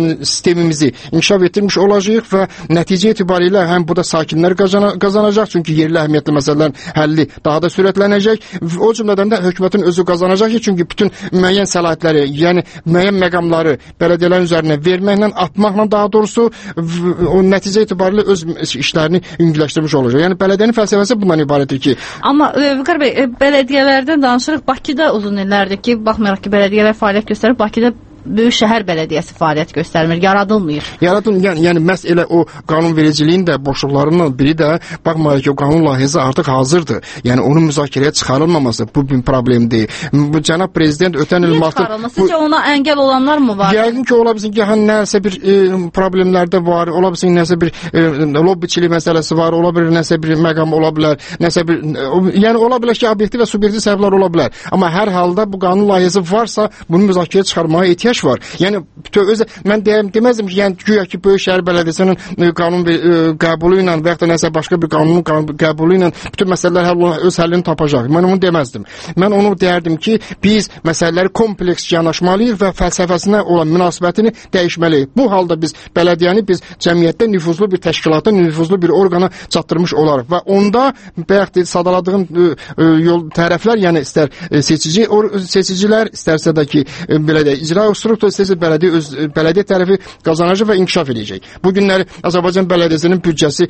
sistemimizi inkişaf etdirmiş olacağıq və nəticə etibarilə həm bu da sakinlər qazanacaq, çünki yerli əhəmiyyətli məsələlərin həlli daha da sürətlənəcək. O cümlədən də hökumətin özü qazanacaq ki, çünki bütün müəyyən səlahiyyətləri, yəni müəyyən məqamları bələdiyyələrin üzərinə verməklə, atmaqla daha doğrusu o nəticə etibarilə öz işlərini yüngülləşdirmiş olacaq. Yəni bələdiyyənin fəlsəfəsi bundan ibarətdir ki. Amma Vüqar bəy, bələdiyyələrdən danışırıq. Bakıda uzun illərdir ki, baxmayaraq ki, bələdiyyələr fəaliyyət göstərir, Bakıda böyük şəhər bələdiyyəsi fəaliyyət göstərmir, yaradılmır. Yəni məhz elə o qanunvericiliyin də boşluqlarından biri də baxmayaraq ki, o qanun layihəsi artıq hazırdır. Yəni onun müzakirəyə çıxarılmaması bu bir problem deyil. Bu cənab prezident ötən il Sizcə ona əngəl olanlar mı var? Yəqin ki, ola bilsin ki, nəsə bir problemlərdə var, ola bilsin nəsə bir lobbiçilik məsələsi var, ola bilər nəsə bir məqam ola bilər, nəsə bir yəni ola bilər ki, obyektiv və subyektiv səbəblər ola bilər. Amma hər halda bu qanun layihəsi varsa, bunu müzakirəyə çıxarmağa ehtiyac var. Yəni mən deməzdim ki, yəni güya ki, Böyük Şəhər Bələdiyyəsinin qanun qəbulu ilə və ya da nəsə başqa bir qanunun qəbulu ilə bütün məsələlər öz həllini tapacaq. Mən onu deməzdim. Mən onu deyərdim ki, biz məsələləri kompleks yanaşmalıyıq və fəlsəfəsinə olan münasibətini dəyişməliyik. Bu halda biz bələdiyyəni cəmiyyətdə nüfuzlu bir təşkilata, nüfuzlu bir orqana çatdırmış olarıq və onda bayaq sadaladığım tərəflər, yəni istər seçicilər, istərsə də ki, belə də icra struktur istəsə bələdiyyə tərəfi qazanacaq və inkişaf edəcək. Bu günləri Azərbaycan Bələdiyyəsinin büdcəsi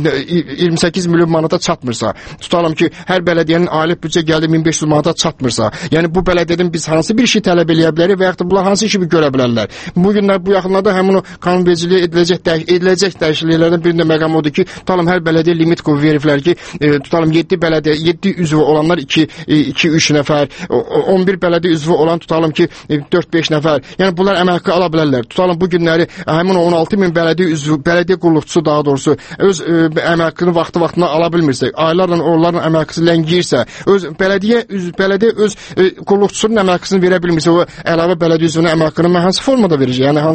28 milyon manata çatmırsa, tutalım ki, hər bələdiyyənin aylıq büdcə gəldi 1500 manata çatmırsa, yəni bu bələdiyyədən biz hansı bir işi tələb eləyə bilərik və yaxud da bunlar hansı işi görə bilərlər. Bu günlər, bu yaxınlarda həmin o qanunvericiliyə ediləcək dəyişikliklərdən birində məqam odur ki, tutalım hər bələdiyyə limit veriblər ki, tutalım 7 üzvü olanlar 2-3 nəfər, 11 bələdiyyə üzvü olan tutalım ki, 4-5 nəfər. Yəni bunlar əmək haqqı ala bilərlər. Tutalım bu günləri həmin 16 min bələdiyyə qulluqçusu daha doğrusu öz əmək haqqını vaxtına ala bilmirsə, aylarla onların əmək haqqısı ləngiyirsə, bələdiyyə öz qulluqçusunun əmək haqqısını verə bilmirsə, o əlavə bələdiyyə üzvünün əmək haqqını hansı formada verəcək? Yəni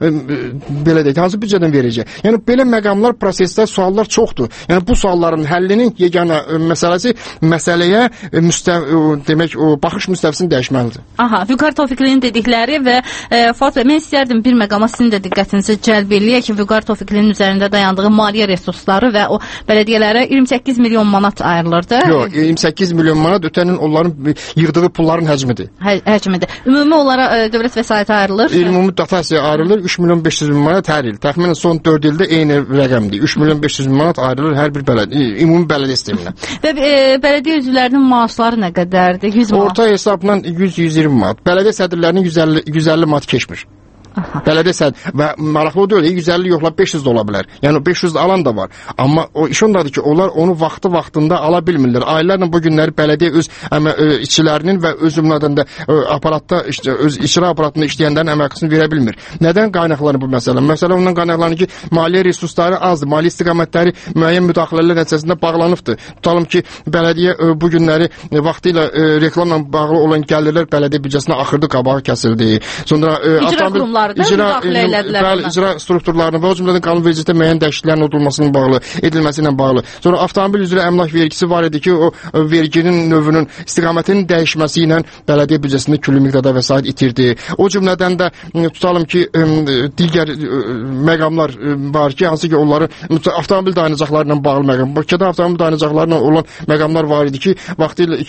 hansı büdcədən verəcək? Yəni belə məqamlar, prosesdə suallar çoxdur. Yəni bu sualların həllinin yeganə məsələyə demək o baxış müstəvisini dəyişməlidir. Aha, Vüqar Tofiqlinin dedikləri və Fuad bəy, mən istərdim bir məqama sizin də diqqətinizi cəlb eləyək ki, Vüqar Tofiqlinin üzərində dayandığı maliyyə resursları və o bələdiyyələrə 28 milyon manat ayrılırdı. Yox, 28 milyon manat ötən il onların yığdığı pulların həcmidir. Həcmidir. Ümumi onlara dövlət vəsaiti ayrılır? Ümumi dotasiya ayrılır 3 milyon 500 min manat hər il. Təxminən son 4 ildə eyni rəqəmdir. 3 milyon 500 min manat ayrılır hər bir ümumi bələdiyyə sisteminə. Və bələdiyyə üzvlərinin maaşları nə qədərdir? 100 manat. Orta hesabla 100-120 manat. Bələdiyyə sədrlərinin 150 manat keçmir. Bələdiyyə və maraqlı o deyil, 150 yoxla 500 də ola bilər. Yəni 500 də alan da var. Amma o iş ondadır ki, onlar onu vaxtında ala bilmirlər. Aylarla bu günləri bələdiyyə öz işçilərinin və öz cümlədən də aparatda, öz icra aparatında işləyənlərin əmək haqqısını verə bilmir. Nədən qaynaqlanır bu məsələ? Məsələ ondan qaynaqlanır ki, maliyyə resursları azdır, maliyyə istiqamətləri müəyyən müdaxilələr nəticəsində bağlanıbdır. Tutalım ki, bələdiyyə bu günləri vaxtilə reklamla bağlı olan gəlirlər bələdiyyə büdcəsinə axırdı, qabağı kəsildi. Sonra icra strukturlarının və o cümlədən qanunvericilikdə müəyyən dəyişikliklərin edilməsi ilə bağlı. Sonra avtomobil üzrə əmlak vergisi var idi ki, o verginin növünün istiqamətinin dəyişməsi ilə bələdiyyə büdcəsində küllü miqdarda vəsait itirdi. O cümlədən də tutalım ki, digər məqamlar var ki, hansı ki, onları avtomobil dayanacaqları ilə bağlı məqam. Bakıda avtomobil dayanacaqları ilə olan məqamlar var idi ki, vaxtilə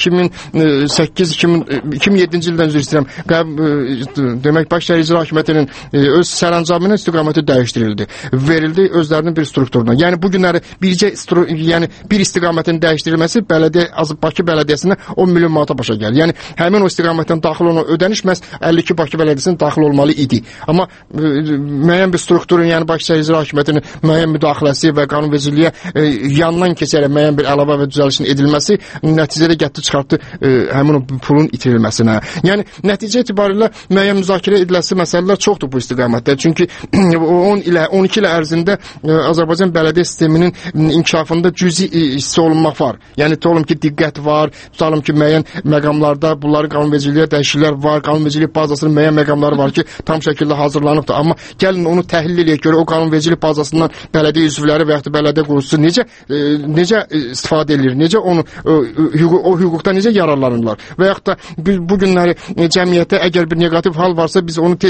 2007-ci ildən üzr istəyirəm, demək, Bakı İcra Hakimiyyətinin öz sərəncamının istiqaməti dəyişdirildi. Verildi özlərinin bir strukturuna. Yəni bu günləri bir istiqamətin dəyişdirilməsi Bakı Bələdiyyəsinə 10 milyon manata başa gəlir. Yəni həmin o istiqamətdən daxil olan ödəniş məhz 52 Bakı Bələdiyyəsinin daxil olmalı idi. Amma müəyyən bir strukturun, yəni Bakı İcra Hakimiyyətinin müəyyən müdaxiləsi və qanunvericiliyə yandan keçərək müəyyən bir əlavə və düzəlişin edilməsi nəticədə gətirib çıxartdı həmin o pulun itirilməsinə. Yəni nəticə etibarilə müəyyən müzakirə ediləsi məsələlər çoxdur bu istiqamətdə. Çünki 12 il ərzində Azərbaycan bələdiyyə sisteminin inkişafında cüzi hissə olunmaq var. Yəni tutalım ki, diqqət var, tutalım ki, müəyyən məqamlarda bunların qanunvericiliyə dəyişikliklər var, qanunvericilik bazasının müəyyən məqamları var ki, tam şəkildə hazırlanıbdır. Amma gəlin onu təhlil edək görə o qanunvericilik bazasından bələdiyyə üzvləri və ya da bələdiyyə qurucusu necə istifadə edilir, necə onu o hüquqdan necə yararlanırlar və ya da bu günləri cəmiyyətdə əgər bir neqativ hal varsa biz onu tez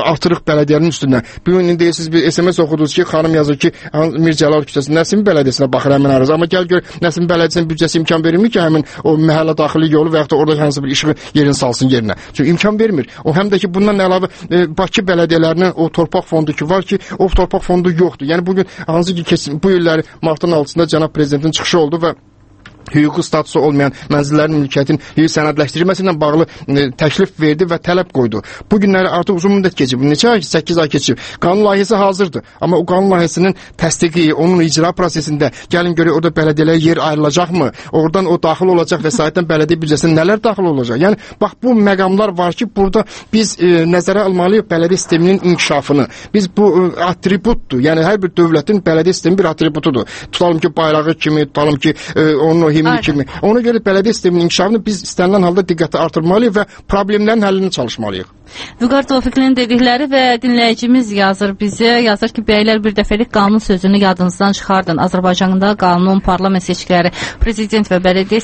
artırıq bələdiyyənin üstündən. Bu gün deyirsiniz bir SMS oxudunuz ki, xanım yazır ki, Mir Cəlal küçəsi Nəsimi bələdiyyəsinə baxır həmin arası. Amma gəl gör Nəsimi bələdiyyəsinin büdcəsi imkan verirmi ki, həmin o məhəllə daxili yolu və ya da orada hansı bir işığı yerini salsın yerinə. Çünki imkan vermir. O həm də ki, bundan əlavə Bakı bələdiyyələrinin o torpaq fondu ki var ki, o torpaq fondu yoxdur. Yəni bugün hansı ki bu illəri martın 6-sında cənab prezidentin çıxışı oldu və hüquqi statusu olmayan mənzillərin mülkiyyətin hüquq sənədləşdirilməsi ilə bağlı təklif verdi və tələb qoydu. Bu günləri artıq uzun müddət keçib. Neçə ay? 8 ay keçib. Qanun layihəsi hazırdır. Amma o qanun layihəsinin təsdiqi, onun icra prosesində gəlin görək orada bələdiyyələrə yer ayrılacaqmı? Oradan o daxil olacaq vəsaitdən bələdiyyə büdcəsinə nələr daxil olacaq? Yəni bax bu məqamlar var ki, burada biz nəzərə almalıyıq bələdiyyə sisteminin inkişafını. Biz bu atributdur. Yəni hər bir dövlətin bələdiyyə sistemi bir atributudur. Tutalım ki, bayrağı kimi, tutalım ki, onun kimi. Ona görə bələdiyyə sisteminin inkişafını biz istənilən halda diqqəti artırmalıyıq və problemlərin həllini çalışmalıyıq. Vüqar Tofiqlinin dedikləri və dinləyicimiz yazır bizə, yazır ki, bəylər bir dəfəlik qanun sözünü yadınızdan çıxardın. Azərbaycanda qanun, parlament seçkiləri, prezident və bələdiyyə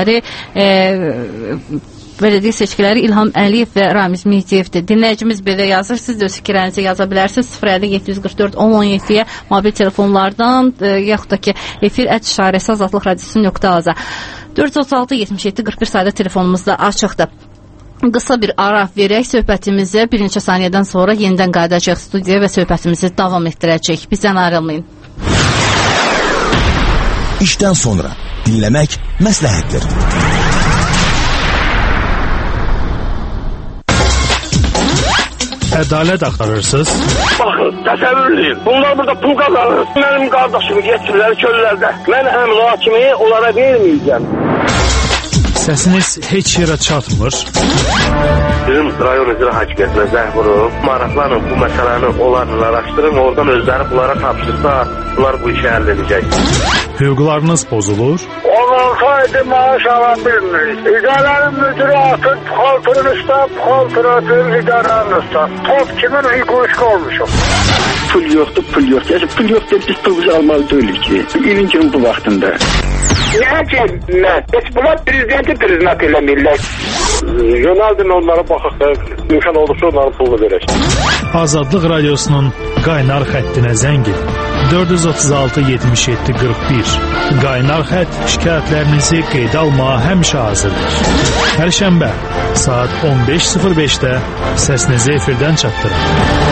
seçkiləri İlham Əliyev və Ramiz Mihdiyevdir. Dinləyicimiz belə yazır. Siz də öz fikirlərinizi yaza bilərsiniz. 050-744-1017-yə mobil telefonlardan yaxud da ki efir@azatlıqradiosu.az 436-77-41 sayda telefonumuzda açıqdır. Qısa bir ara verək söhbətimizə. Bir neçə saniyədən sonra yenidən qayıdacaq studiyaya və söhbətimizi davam etdirəcək. Bizdən ayrılmayın. İşdən sonra dinləmək məsləhətdir. Ədalət axtarırsınız? Baxın, təsəvvür edin. Bunlar burada pul qazanır. Mənim qardaşımı getirilər köllərdə. Mən həmin hakimi onlara verməyəcəm. Səsiniz heç yerə çatmır. Bizim rayon üzrə hakimiyyətinə zəng vurub, maraqlanın bu məsələni onlarla araşdırın, oradan özləri bunlara tapşırsa, bunlar bu işi həll edəcək. Hüquqlarınız pozulur? 16 aydır maaş ala bilmirik. İdarənin müdürü atır, puxaltırın üstə, puxaltır atır, idarənin üstə. Top kimin hüquq olmuşum? Pul yoxdur, pul yoxdur. Yəni, pul yoxdur, biz pulumuzu almalı deyilik ki. İlin günün bu vaxtında. Niyə ki, heç bunlar prezidenti prezident eləmirlər. Yönəldin onlara baxaq da, imkan olursa onların pulunu verək. Azadlıq Radiosunun qaynar xəttinə zəng edin. 436-77-41. Qaynar xətt şikayətlərinizi qeydə almağa həmişə hazırdır. Hər şənbə saat 15:05-də səsinizi efirdən çatdırın.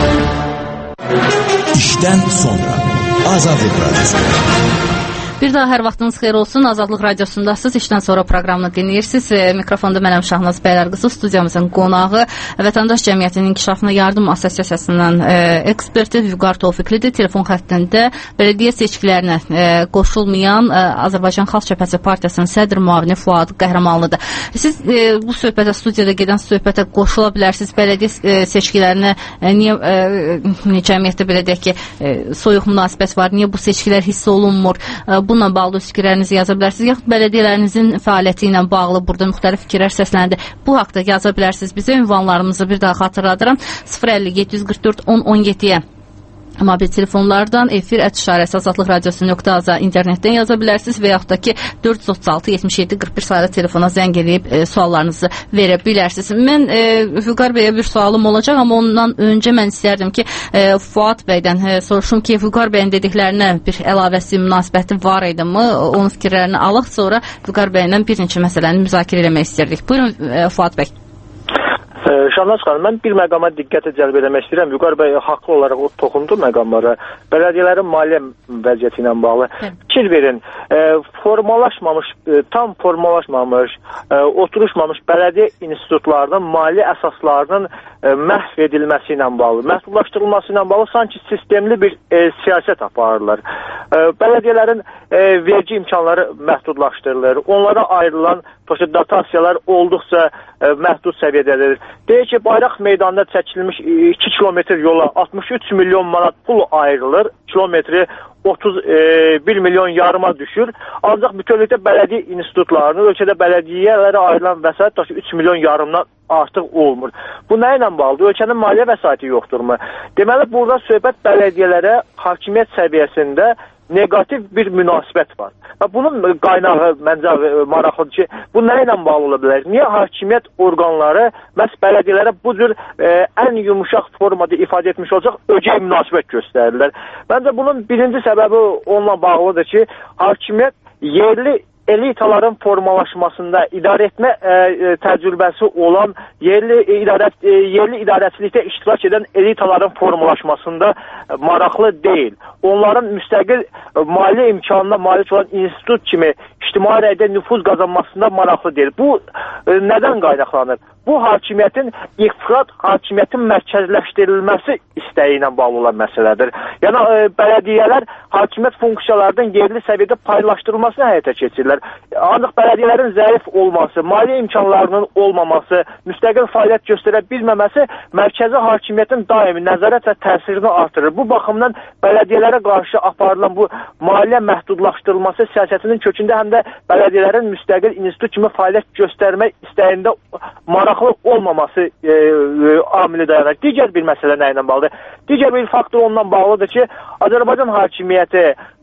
İşdən sonra Azadlıq Radiosu. Bir daha hər vaxtınız xeyir olsun. Azadlıq Radiosundasınız. İşdən sonra proqramını dinləyirsiniz. Mikrofonda mənəm Şahnaz Bəylərqızı, studiyamızın qonağı, Vətəndaş Cəmiyyətinin İnkişafına Yardım Assosiasiyasının eksperti Vüqar Tofiqlidir. Telefon xəttində bələdiyyə seçkilərinə qoşulmayan Azərbaycan Xalq Cəbhəsi Partiyasının sədr müavini Fuad Qəhrəmanlıdır. Siz bu söhbətə, studiyada gedən söhbətə qoşula bilərsiniz. Bələdiyyə seçkilərinə niyə cəmiyyətdə belə deyək ki, soyuq münasibət var? Niyə bu seçkilər hiss olunmur? Bununla bağlı fikirlərinizi yaza bilərsiniz. Yaxud bələdiyyələrinizin fəaliyyəti ilə bağlı burada müxtəlif fikirlər səsləndi. Bu haqda yaza bilərsiniz bizə. Ünvanlarımızı bir daha xatırladıram. 050-744-1017-yə mobil telefonlardan efir@azatlıqradiosu.az internetdən yaza bilərsiniz və yaxud da ki 436-77-41 saylı telefona zəng edib suallarınızı verə bilərsiniz. Mən Vüqar bəyə bir sualım olacaq, amma ondan öncə mən istərdim ki Fuad bəydən soruşum ki Vüqar bəyin dediklərinə bir əlavəsi, münasibəti var idi mi? Onun fikirlərini alaq, sonra Vüqar bəylə bir neçə məsələni müzakirə eləmək istərdik. Buyurun Fuad bəy. Şahnaz xanım, mən bir məqama diqqəti cəlb eləmək istəyirəm. Vüqar bəy haqlı olaraq toxundu məqamlara. Bələdiyyələrin maliyyə vəziyyəti ilə bağlı. Fikir verin, tam formalaşmamış, oturuşmamış bələdiyyə institutlarının maliyyə əsaslarının məhv edilməsi ilə bağlı, məhdudlaşdırılması ilə bağlı sanki sistemli bir siyasət aparırlar. Bələdiyyələrin vergi imkanları məhdudlaşdırılır. Onlara ayrılan dotasiyalar olduqca məhdud səviyyədədir. Deyək ki, Bayraq meydanında çəkilmiş 2 kilometr yola 63 milyon manat pul ayrılır. Kilometri 31 milyon yarıma düşür. Ancaq bütövlükdə bələdiyyə institutlarının, ölkədə bələdiyyələrə ayrılan vəsait 3 milyon yarımdan artıq olmur. Bu nə ilə bağlıdır? Ölkənin maliyyə vəsaiti yoxdurmu? Deməli, burada söhbət bələdiyyələrə hakimiyyət səviyyəsində negativ bir münasibət var. Və bunun qaynağı məncə maraqlıdır ki, bu nə ilə bağlı ola bilər? Niyə hakimiyyət orqanları məhz bələdiyyələrə bu cür ən yumuşaq formada ifadə etmiş olacaq ögey münasibət göstərirlər? Məncə bunun birinci səbəbi onunla bağlıdır ki, hakimiyyət yerli elitaların formalaşmasında idarə etmə təcrübəsi olan yerli idarəçilikdə iştirak edən elitaların formalaşmasında maraqlı deyil. Onların müstəqil maliyyə imkanına malik olan institut kimi ictimai rəydə nüfuz qazanmasında maraqlı deyil. Bu nədən qaynaqlanır? Bu hakimiyyətin ifrat, hakimiyyətin mərkəzləşdirilməsi istəyi ilə bağlı olan məsələdir. Yəni, bələdiyyələr hakimiyyət funksiyalarının yerli səviyyədə paylaşdırılmasını həyata keçirirlər. Ancaq bələdiyyələrin zəif olması, maliyyə imkanlarının olmaması, müstəqil fəaliyyət göstərə bilməməsi mərkəzi hakimiyyətin daimi nəzarət və təsirini artırır. Bu baxımdan bələdiyyələrə qarşı aparılan bu maliyyə məhdudlaşdırılması siyasətinin kökündə həm də bələdiyyələrin müstəqil institut kimi fəaliyyət göstərmək istəyində maraqlı olmaması amili dayanır. Digər bir məsələ nə ilə bağlıdır? Digər bir faktor ondan bağlıdır ki, Azərbaycan hakimiyyəti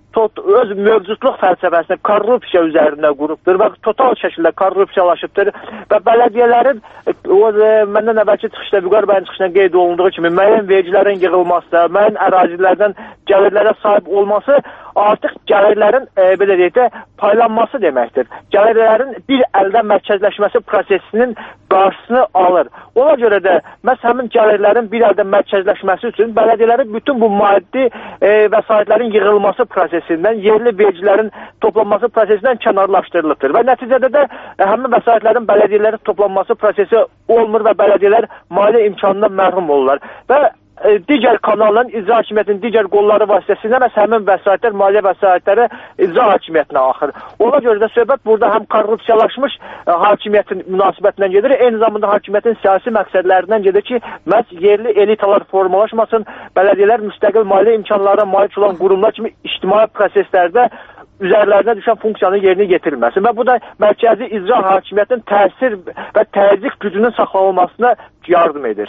öz mövcudluq fəlsəfəsini korrupsiya üzərində qurubdur və total şəkildə korrupsiyalaşıbdır və bələdiyyələrin məndən əvvəlki çıxışda, Vüqar bəyin çıxışına qeyd olunduğu kimi müəyyən vergilərin yığılması, müəyyən ərazilərdən gəlirlərə sahib olması artıq gəlirlərin belə deyək də paylanması deməkdir. Gəlirlərin bir əldə mərkəzləşməsi prosesinin qarşısını alır. Ona görə də məhz həmin gəlirlərin bir əldə mərkəzləşməsi üçün bələdiyyələrin bütün bu maddi vəsaitlərin yığılması prosesindən, yerli vergilərin toplanması prosesindən kənarlaşdırılıbdır. Və nəticədə də həmin vəsaitlərin bələdiyyələrin toplanması prosesi olmur və bələdiyyələr maliyyə imkanından məhrum olurlar. Və digər kanalların icra hakimiyyətinin digər qolları vasitəsilə həmin vəsaitlər, maliyyə vəsaitləri icra hakimiyyətinə axır. Ona görə də söhbət burada həm korrupsiyalaşmış hakimiyyətin münasibətindən gedir, eyni zamanda hakimiyyətin siyasi məqsədlərindən gedir ki, məhz yerli elitalar formalaşmasın, bələdiyyələr müstəqil maliyyə imkanlarına malik olan qurumlar kimi ictimai proseslərdə üzərlərinə düşən funksiyanın yerinə yetirilməsi və bu da mərkəzi icra hakimiyyətinin təsir və təzyiq gücünün saxlanılmasına yardım edir.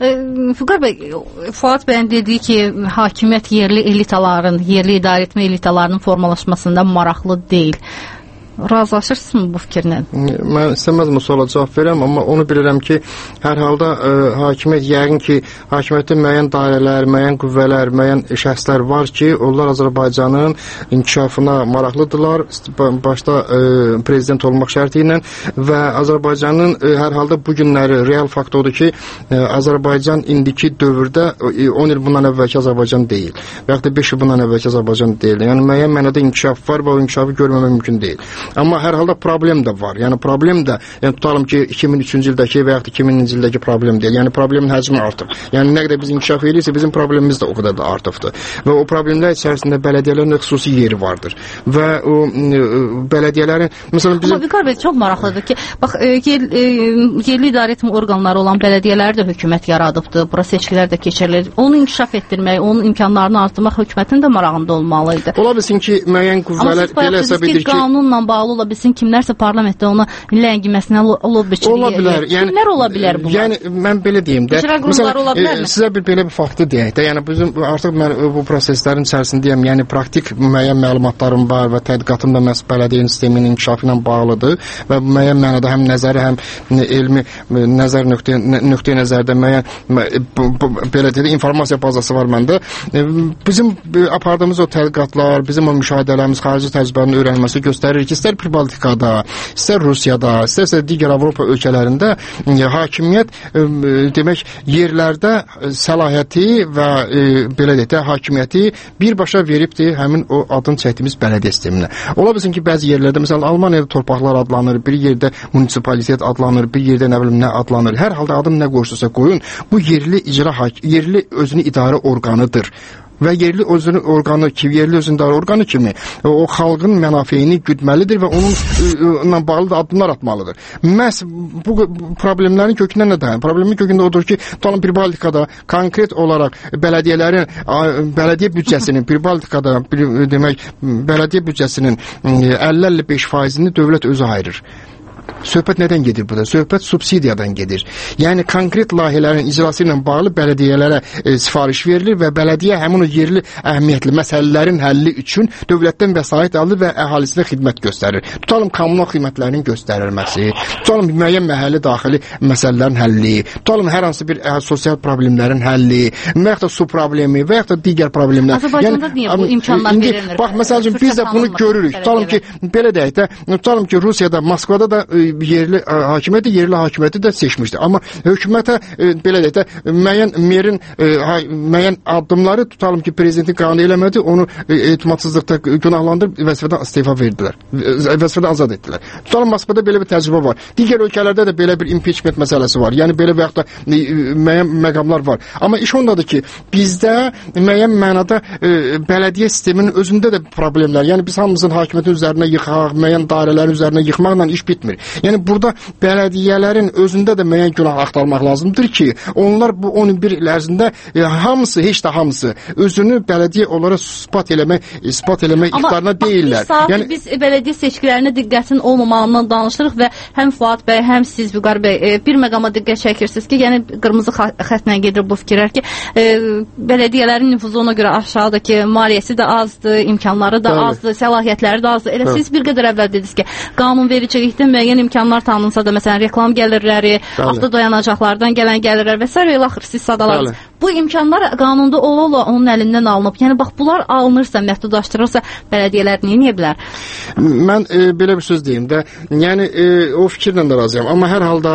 Vüqar bəy, Fuad bəyin dediyi ki, hakimiyyət yerli elitaların, yerli idarə etmə elitalarının formalaşmasında maraqlı deyil. Razılaşırsınızmı bu fikirlə? Mən istəməzdim o suala cavab verəm, amma onu bilirəm ki, hər halda hakimiyyət yəqin ki, hakimiyyətin müəyyən dairələr, müəyyən qüvvələr, müəyyən şəxslər var ki, onlar Azərbaycanın inkişafına maraqlıdırlar, başda prezident olmaq şərti ilə və Azərbaycanın hər halda bu günləri real fakt odur ki, Azərbaycan indiki dövrdə 10 il bundan əvvəlki Azərbaycan deyil və yaxud da 5 il bundan əvvəlki Azərbaycan deyil. Yəni müəyyən mənada inkişaf var və o inkişafı görməmək mümkün deyil. Amma hər halda problem də var. Yəni problem də, yəni tutalım ki, 2003-cü ildəki və yaxud da 2000-ci ildəki problem deyil. Yəni problemin həcmi artıb. Yəni nə qədər biz inkişaf edirsə, bizim problemimiz də o qədər də artıbdır. Və o problemlər içərisində bələdiyyələrin də xüsusi yeri vardır. Və o bələdiyyələrin məsələn bizim Amma Vüqar bəy çox maraqlıdır ki, bax yerli idarə etmə orqanları olan bələdiyyələri də hökumət yaradıbdı. Bura seçkilər də keçirilir. Onu inkişaf etdirmək, onun imkanlarını artırmaq hökumətin də marağında olmalı idi. Ola bilsin ki, müəyyən qüvvələr belə hesab edir ki, qanunla bağlı ola bilsin, kimlərsə parlamentdə ona ləngiməsinə lobbiçilik edir. Kimlər ola bilər bunlar? Yəni mən belə deyim də. Məsələn, sizə belə bir faktı deyək də. Yəni bizim artıq mən bu proseslərin içərisindəyəm. Yəni praktik müəyyən məlumatlarım var və tədqiqatım da məhz bələdiyyə sisteminin inkişafı ilə bağlıdır və müəyyən mənada həm nəzəri, həm elmi nöqteyi nəzərdə müəyyən belə deyək informasiya bazası var məndə. Bizim apardığımız o tədqiqatlar, bizim o müşahidələrimiz, xarici təcrübənin öyrənilməsi göstərir ki, istər Pribaltikada, istər Rusiyada, istərsə digər Avropa ölkələrində hakimiyyət demək yerlərdə səlahiyyəti və belə deyək də hakimiyyəti birbaşa veribdir həmin o adın çəkdiyimiz bələdiyyə sisteminə. Ola bilsin ki, bəzi yerlərdə məsələn Almaniyada torpaqlar adlanır, bir yerdə munisipalitet adlanır, bir yerdə nə bilim nə adlanır. Hər halda adını nə qoyursa qoyun, bu yerli yerli özünü idarə orqanıdır. Və yerli özünü orqanı kimi, yerli özünü idarə orqanı kimi o xalqın mənafeyini güdməlidir və onunla bağlı da addımlar atmalıdır. Məhz bu problemlərin kökündə nə dayanır? Problemin kökündə odur ki, tutalım Pribaltikada konkret olaraq bələdiyyə büdcəsinin Pribaltikada demək bələdiyyə büdcəsinin 50-55%-ni dövlət özü ayırır. Söhbət nədən gedir burada? Söhbət subsidiyadan gedir. Yəni konkret layihələrin icrası ilə bağlı bələdiyyələrə sifariş verilir və bələdiyyə həmin o yerli əhəmiyyətli məsələlərin həlli üçün dövlətdən vəsait alır və əhalisinə xidmət göstərir. Tutalım kommunal xidmətlərinin göstərilməsi, tutalım müəyyən məhəllə daxili məsələlərin həlli, tutalım hər hansı bir sosial problemlərin həlli, və yaxud da su problemi, və yaxud da digər problemlər. Azərbaycanda niyə bu imkanlar verilmir? Bax, məsəl üçün biz də bunu görürük. Tutalım ki, belə deyək də, tutalım ki, Rusiyada, Moskvada da yerli hakimiyyəti də seçmişdi. Amma hökumətə belə deyək də müəyyən addımları tutalım ki, prezidentin qanunu eləmədi, onu etimadsızlıqda günahlandırıb vəzifədən istefa verdilər. Vəzifədən azad etdilər. Tutalım Moskvada belə bir təcrübə var. Digər ölkələrdə də belə bir impeachment məsələsi var. Yəni belə və yaxud da müəyyən məqamlar var. Amma iş ondadır ki, bizdə müəyyən mənada bələdiyyə sisteminin özündə də problemlər. Yəni biz hamımızın hakimiyyətin üzərinə yıxaq, müəyyən dairələrin üzərinə yıxmaqla iş bitmir. Yəni burada bələdiyyələrin özündə də müəyyən günah axtarmaq lazımdır ki, onlar bu 11 il ərzində hamısı, heç də hamısı özünü bələdiyyə olaraq ispat eləmək iqtidarına deyirlər. Yəni biz bələdiyyə seçkilərinə diqqətin olmamağından danışırıq və həm Fuad bəy, həm siz Vüqar bəy bir məqama diqqət çəkirsiniz ki, yəni qırmızı xəttlə gedir bu fikirlər ki, bələdiyyələrin nüfuzu ona görə aşağıdır ki, maliyyəsi də azdır, imkanları da azdır, səlahiyyətləri də azdır. Elə siz bir qədər əvvəl dediniz ki, qanunvericilikdə müəyyən imkanlar tanınsa da, məsələn, reklam gəlirləri, avto dayanacaqlardan gələn gəlirlər və s. və axır siz sadalarınız. Bu imkanlar qanunda ola-ola onun əlindən alınıb. Yəni, bax, bunlar alınırsa, məhdudlaşdırılırsa, bələdiyyələr niyə bilər? Mən belə bir söz deyim də, yəni, o fikirlə də razıyam. Amma hər halda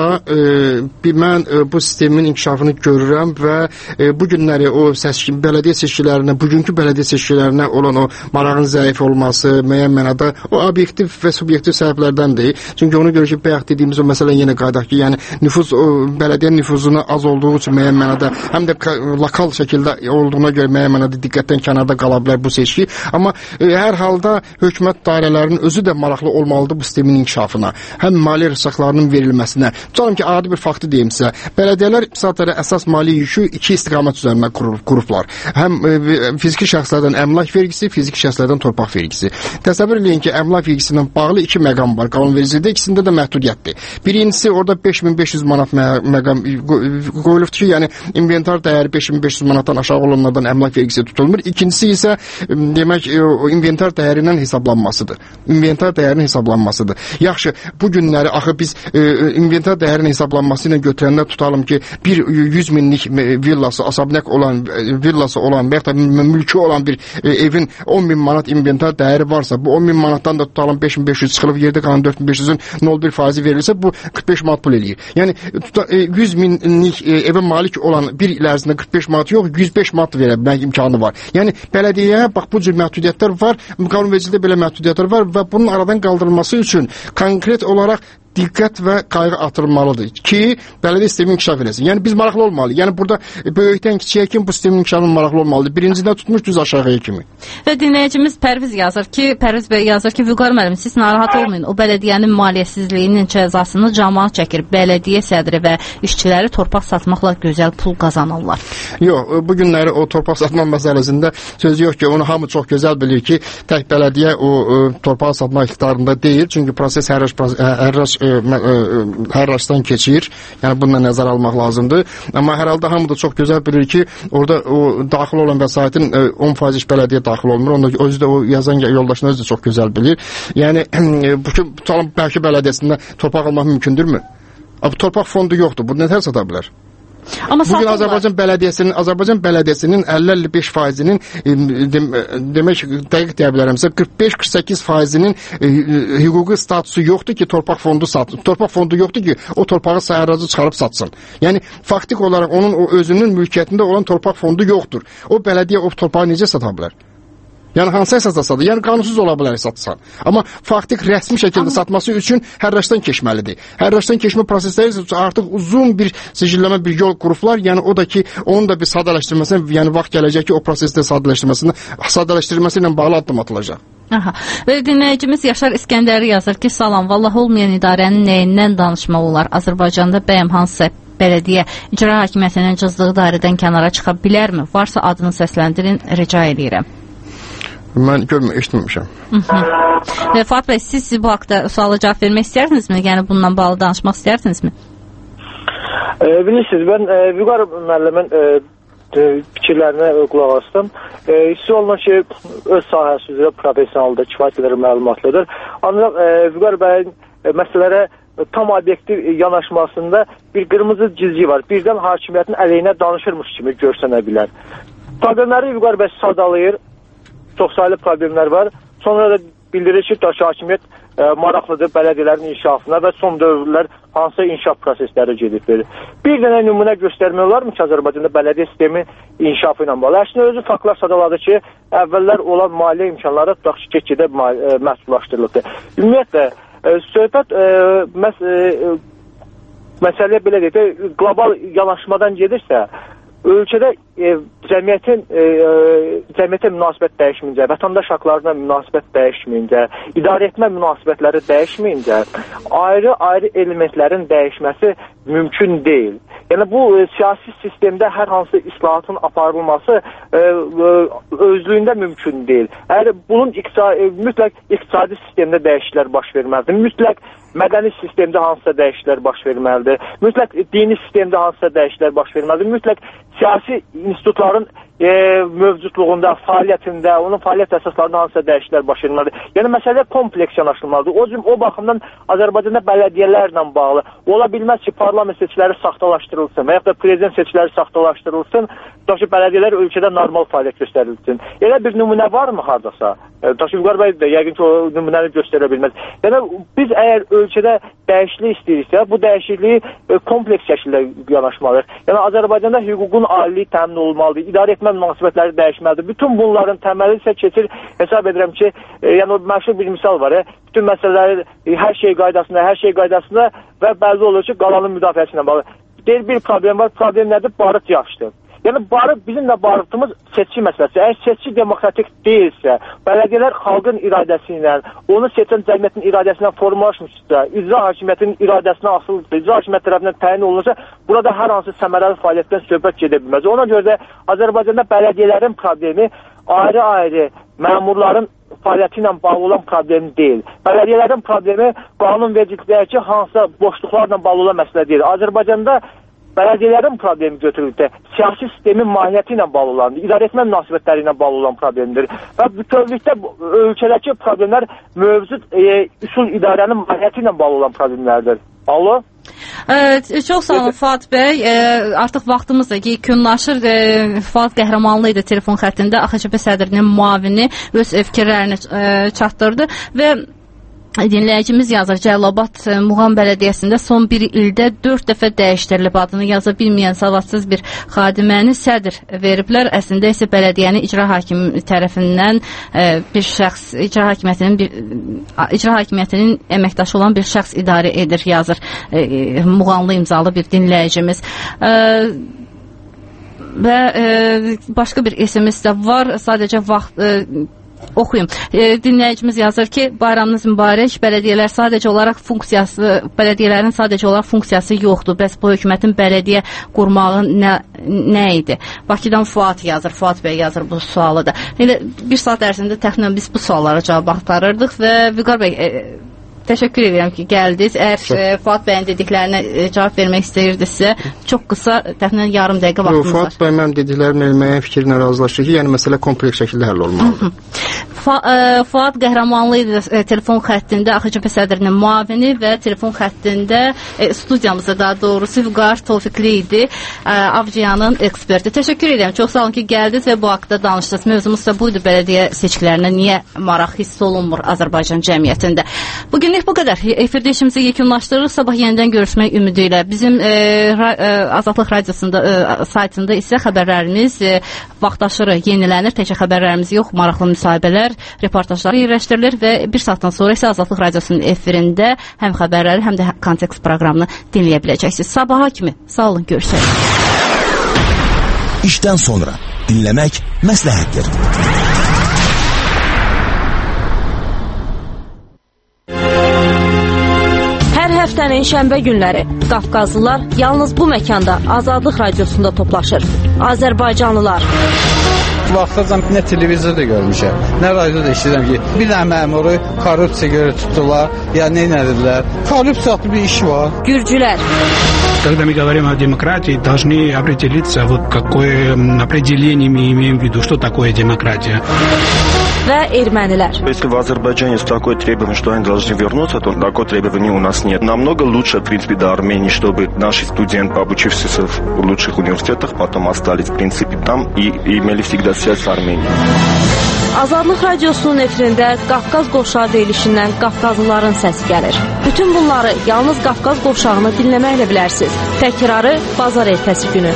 mən bu sistemin inkişafını görürəm və bu günləri o bələdiyyə seçkilərinə, bugünkü bələdiyyə seçkilərinə olan o marağın zəif olması, müəyyən mənada o obyektiv və subyektiv səbəblərdəndir. Çünki ona görə ki, bayaq dediyimiz o məsələ yenə qaydaq ki, yəni bələdiyyə nüfuzuna az olduğu üçün müəyyən mənada, həm də lokal şəkildə olduğuna görə müəyyən mənada diqqətdən kənarda qala bilər bu seçki. Amma hər halda hökumət dairələrinin özü də maraqlı olmalıdır bu sistemin inkişafına, həm maliyyə rəsaqlarının verilməsinə. Tutalım ki, adi bir faktı deyim sizə. Bələdiyyələr iqtisadlara əsas maliyyə yükü iki istiqamət üzərinə qurublar. Həm fiziki şəxslərdən əmlak vergisi, fiziki şəxslərdən torpaq vergisi. Təsəvvür edin ki, əmlak vergisi ilə bağlı iki məqam var qanunvericilikdə, ikisində də məhdudiyyətdir. Birincisi, orada 5500 manat məqam qoyulubdur ki, yəni inventar dəyəri 5500 manatdan aşağı olanlardan əmlak vergisi tutulmur. İkincisi isə demək o inventar dəyərindən hesablanmasıdır. İnventar dəyərinin hesablanmasıdır. Yaxşı, bu günləri axı biz inventar dəyərinin hesablanması ilə götürəndə tutalım ki, bir 100 minlik villası, asabnək olan villası olan və ya da mülkü olan bir evin 10 bin manat inventar dəyəri varsa, bu 10 bin manatdan da tutalım 5500 çıxılıb yerdə qalan 4500-ün 0,1% verilirsə, bu 45 manat pul eləyir. Yəni 100 minlik evə malik olan bir il ərzində 45 manat yox, 105 manat verə bilmək imkanı var. Yəni bələdiyyəyə bax bu cür məhdudiyyətlər var, qanunvericilikdə belə məhdudiyyətlər var və bunun aradan qaldırılması üçün konkret olaraq diqqət və qayğı artırılmalıdır ki, bələdiyyə sistemi inkişaf eləsin. Yəni biz maraqlı olmalıyıq. Yəni burada böyükdən kiçiyə kimi bu sistemin inkişafı maraqlı olmalıdır. Birincidən tutmuş düz aşağıya kimi. Və dinləyicimiz Pərviz yazır ki, Vüqar müəllim, siz narahat olmayın. O bələdiyyənin maliyyəsizliyinin cəzasını cəmaət çəkir. Bələdiyyə sədri və işçiləri torpaq satmaqla gözəl pul qazanırlar. Yox, bu günləri o torpaq satma məsələsində söz yox ki, onu hamı çox gözəl bilir ki, tək bələdiyyə o torpaq satma iqtidarında deyil. Çünki proses hər rastdan keçir. Yəni bununla nəzərə almaq lazımdır. Amma hər halda hamı da çox gözəl bilir ki, orada o daxil olan vəsaitin 10% iş bələdiyyə daxil olmur. Onda özü də o yazan yoldaşın özü də çox gözəl bilir. Yəni tutalım Bəlkə bələdiyyəsində torpaq almaq mümkündürmü? Torpaq fondu yoxdur. Bu nətər sata bilər? Bugün Azərbaycan Bələdiyyəsinin 50-55%-nin demək dəqiq deyə bilərəmsə 45-48%-nin hüquqi statusu yoxdur ki, torpaq fondu satsın. Torpaq fondu yoxdur ki, o torpağı səhərracı çıxarıb satsın. Yəni faktik olaraq onun o özünün mülkiyyətində olan torpaq fondu yoxdur. O bələdiyyə o torpağı necə sata bilər? Yəni hansı əsasda satır? Yəni qanunsuz ola bilər satsan. Amma faktik rəsmi şəkildə satması üçün hərraşdan keçməlidir. Hərraşdan keçmə prosesləri artıq uzun bir sicilləmə bir yol qurublar. Yəni o da ki, onun da bir sadələşdirməsinə, yəni vaxt gələcək ki, o prosesdə sadələşdirilməsi ilə bağlı addım atılacaq. Aha. Və dinləyicimiz Yaşar İskəndəri yazır ki, salam, vallah olmayan idarənin nəyindən danışmaq olar? Azərbaycanda bəyəm hansısa bələdiyyə icra hakimiyyətinin cızdığı dairədən kənara çıxa bilərmi? Varsa adını səsləndirin, rica edirəm. Mən eşitməmişəm. Fuad bəy, siz bu haqda suala cavab vermək istəyərsinizmi? Yəni bununla bağlı danışmaq istəyərsinizmi? Bilirsiniz, mən Vüqar müəllimin fikirlərinə qulaq asdım. Hiss olunan ki, öz sahəsi üzrə professionaldır, kifayət qədər məlumatlıdır. Ancaq Vüqar bəyin məsələlərə tam obyektiv yanaşmasında bir qırmızı cizgi var. Birdən hakimiyyətin əleyhinə danışırmış kimi görsənə bilər. Problemləri Vüqar bəy sadalayır, çoxsaylı problemlər var. Sonra da bildirir ki, hakimiyyət maraqlıdır bələdiyyələrin inkişafına və son dövrlər hansı inkişaf prosesləri gedibdir. Bir dənə nümunə göstərmək olarmı ki, Azərbaycanda bələdiyyə sistemi inkişafı ilə bağlı? Əslində özü faktlar sadaladı ki, əvvəllər olan maliyyə imkanları get-gedə məhsullaşdırılıbdır. Ümumiyyətlə, söhbət məsələyə belə deyək də, qlobal yanaşmadan gedirsə, ölkədə cəmiyyətə münasibət dəyişməyincə, vətəndaş haqlarına münasibət dəyişməyincə, idarə etmə münasibətləri dəyişməyincə, ayrı-ayrı elementlərin dəyişməsi mümkün deyil. Yəni bu siyasi sistemdə hər hansı islahatın aparılması özlüyündə mümkün deyil. Əgər bunun mütləq iqtisadi sistemdə dəyişikliklər baş verməlidir, mütləq mədəni sistemdə hansısa dəyişikliklər baş verməlidir, mütləq dini sistemdə hansısa dəyişikliklər baş verməlidir, mütləq siyasi institutların mövcudluğunda, fəaliyyətində, onun fəaliyyət əsaslarında hansısa dəyişikliklər baş verməlidir. Yəni məsələ kompleks yanaşılmalıdır. O baxımdan Azərbaycanda bələdiyyələrlə bağlı ola bilməz ki, parlament seçkiləri saxtalaşdırılsın və ya da prezident seçkiləri saxtalaşdırılsın, ki, bələdiyyələr ölkədə normal fəaliyyət göstərilsin. Elə bir nümunə varmı hardasa? Vüqar bəy də yəqin ki, o nümunəni göstərə bilməz. Yəni biz əgər ölkədə dəyişiklik istəyiriksə, bu dəyişikliyi kompleks şəkildə yanaşmalıyıq. Yəni Azərbaycanda hüququn aliliyi təmin olunmalıdır, idarə etmə münasibətləri dəyişməlidir. Bütün bunların təməli isə keçir, hesab edirəm ki, yəni məşhur bir misal var, bütün məsələləri hər şey qaydasında və bəzi olur ki, qalanın müdafiəsi ilə bağlı. Deyir, bir problem var, problem nədir? Barıt yaxşıdır. Yəni, bizim də barıtımız seçki məsələsi. Əgər seçki demokratik deyilsə, bələdiyyələr xalqın iradəsi ilə, onu seçən cəmiyyətin iradəsi ilə formalaşmışsa, icra hakimiyyətinin iradəsinə asılıdır, icra hakimiyyət tərəfindən təyin olunursa, burada hər hansı səmərəli fəaliyyətdən söhbət gedə bilməz. Ona görə də Azərbaycanda bələdiyyələrin problemi ayrı-ayrı məmurların fəaliyyəti ilə bağlı olan problemi deyil. Bələdiyyələrin problemi qanunvericilikdəki hansısa boşluqlarla bağlı olan məsələ deyil. Azərbaycanda bələdiyyələrin problemi götürülükdə siyasi sistemin mahiyyəti ilə bağlı olandır, idarə etmə münasibətləri ilə bağlı olan problemdir. Və bütövlükdə ölkədəki problemlər mövcud üsul idarənin mahiyyəti ilə bağlı olan problemlərdir. Alo? Çox sağ olun Fuad bəy. Artıq vaxtımız da yekunlaşır. Fuad Qəhrəmanlı idi telefon xəttində. AXCP sədrinin müavini öz fikirlərini çatdırdı və dinləyicimiz yazır, Cəlilabad Muğam Bələdiyyəsində son bir ildə 4 dəfə dəyişdirilib, adını yaza bilməyən savadsız bir xadiməni sədr veriblər. Əslində isə bələdiyyəni icra hakimi tərəfindən bir şəxs, icra hakimiyyətinin əməkdaşı olan bir şəxs idarə edir, yazır Muğamlı imzalı bir dinləyicimiz. Və başqa bir SMS də var, sadəcə vaxt oxuyum. Dinləyicimiz yazır ki, bayramınız mübarək, bələdiyyələrin sadəcə olaraq funksiyası yoxdur. Bəs bu hökumətin bələdiyyə qurmağı nə idi? Bakıdan Fuad yazır, Fuad bəy yazır bu sualı da. Elə bir saat ərzində təxminən biz bu suallara cavab axtarırdıq və Vüqar bəy, təşəkkür edirəm ki, gəldiniz. Əgər Fuad bəyin dediklərinə cavab vermək istəyirdinizsə, çox qısa, təxminən yarım dəqiqə vaxtımız var. Fuad bəy mənim dediklərim elməyə fikrinə razılaşır ki, yəni məsələ kompleks şəkildə həll olmalıdır. Fuad Qəhrəmanlı idi telefon xəttində, AXCP sədrinin müavini və telefon xəttində studiyamızda daha doğrusu Vüqar Tofiqli idi, Avciyanın eksperti. Təşəkkür edirəm, çox sağ olun ki, gəldiniz və bu haqda danışdınız. Mövzumuz da buydu, bələdiyyə seçkilərinə niyə maraq hiss olunmur Azərbaycan cəmiyyətində. Bugünlük bu qədər. Efirdə işimizi yekunlaşdırırıq. Sabah yenidən görüşmək ümidi ilə. Bizim Azadlıq Radiosunda saytında isə xəbərlərimiz vaxtaşırı yenilənir. Təkcə xəbərlərimiz yox, maraqlı müsahibələr, reportajlar yerləşdirilir və bir saatdan sonra isə Azadlıq Radiosunun efirində həm xəbərləri, həm də kontekst proqramını dinləyə biləcəksiniz. Sabaha kimi sağ olun, görüşək. İşdən sonra dinləmək məsləhətdir. Hər həftənin şənbə günləri Qafqazlılar yalnız bu məkanda Azadlıq Radiosunda toplaşır. Azərbaycanlılar. Vaxtacan nə televizorda görmüşəm, nə radioda eşidirəm ki, bir dənə məmuru korrupsiya görə tutdular, ya nə edilər. Korrupsiyalı bir iş var. Gürcülər. Когда мы говорим о демократии, должны определиться, вот какое определение мы имеем в виду, что такое демократия. Və ermənilər. Если в Азербайджане есть такое требование, что они должны вернуться, то такое требование у нас нет. Намного лучше, в принципе, до Армении, чтобы наши студенты, обучившиеся в лучших университетах, потом остались, в принципе, там и имели всегда связь с Арменией. Azadlıq Radiosunun efirində Qafqaz qovşağı deyilişindən Qafqazlıların səsi gəlir. Bütün bunları yalnız Qafqaz qovşağını dinləməklə bilərsiniz. Təkrarı bazar ertəsi günü.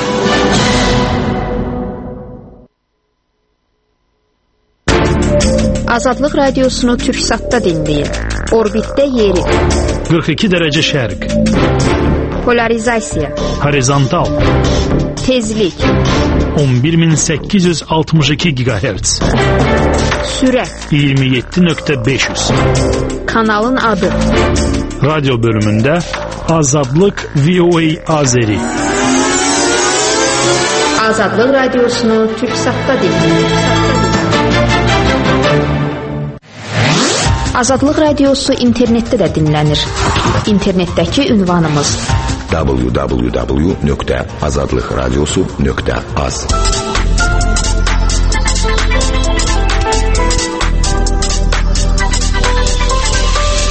Azadlıq Radiosunu Türksatda dinləyin. Orbitdə yeri. 42 dərəcə şərq. Polarizasiya. Horizontal. Tezlik. 11862 GHz. Sürət. 27.500. Kanalın adı. Radyo bölümündə Azadlıq VOA Azeri. Azadlıq Radiosunu Türksatda dinləyin. Azadlıq Radiosu internetdə də dinlənir. İnternetdəki ünvanımız www.azadlıqradiosu.az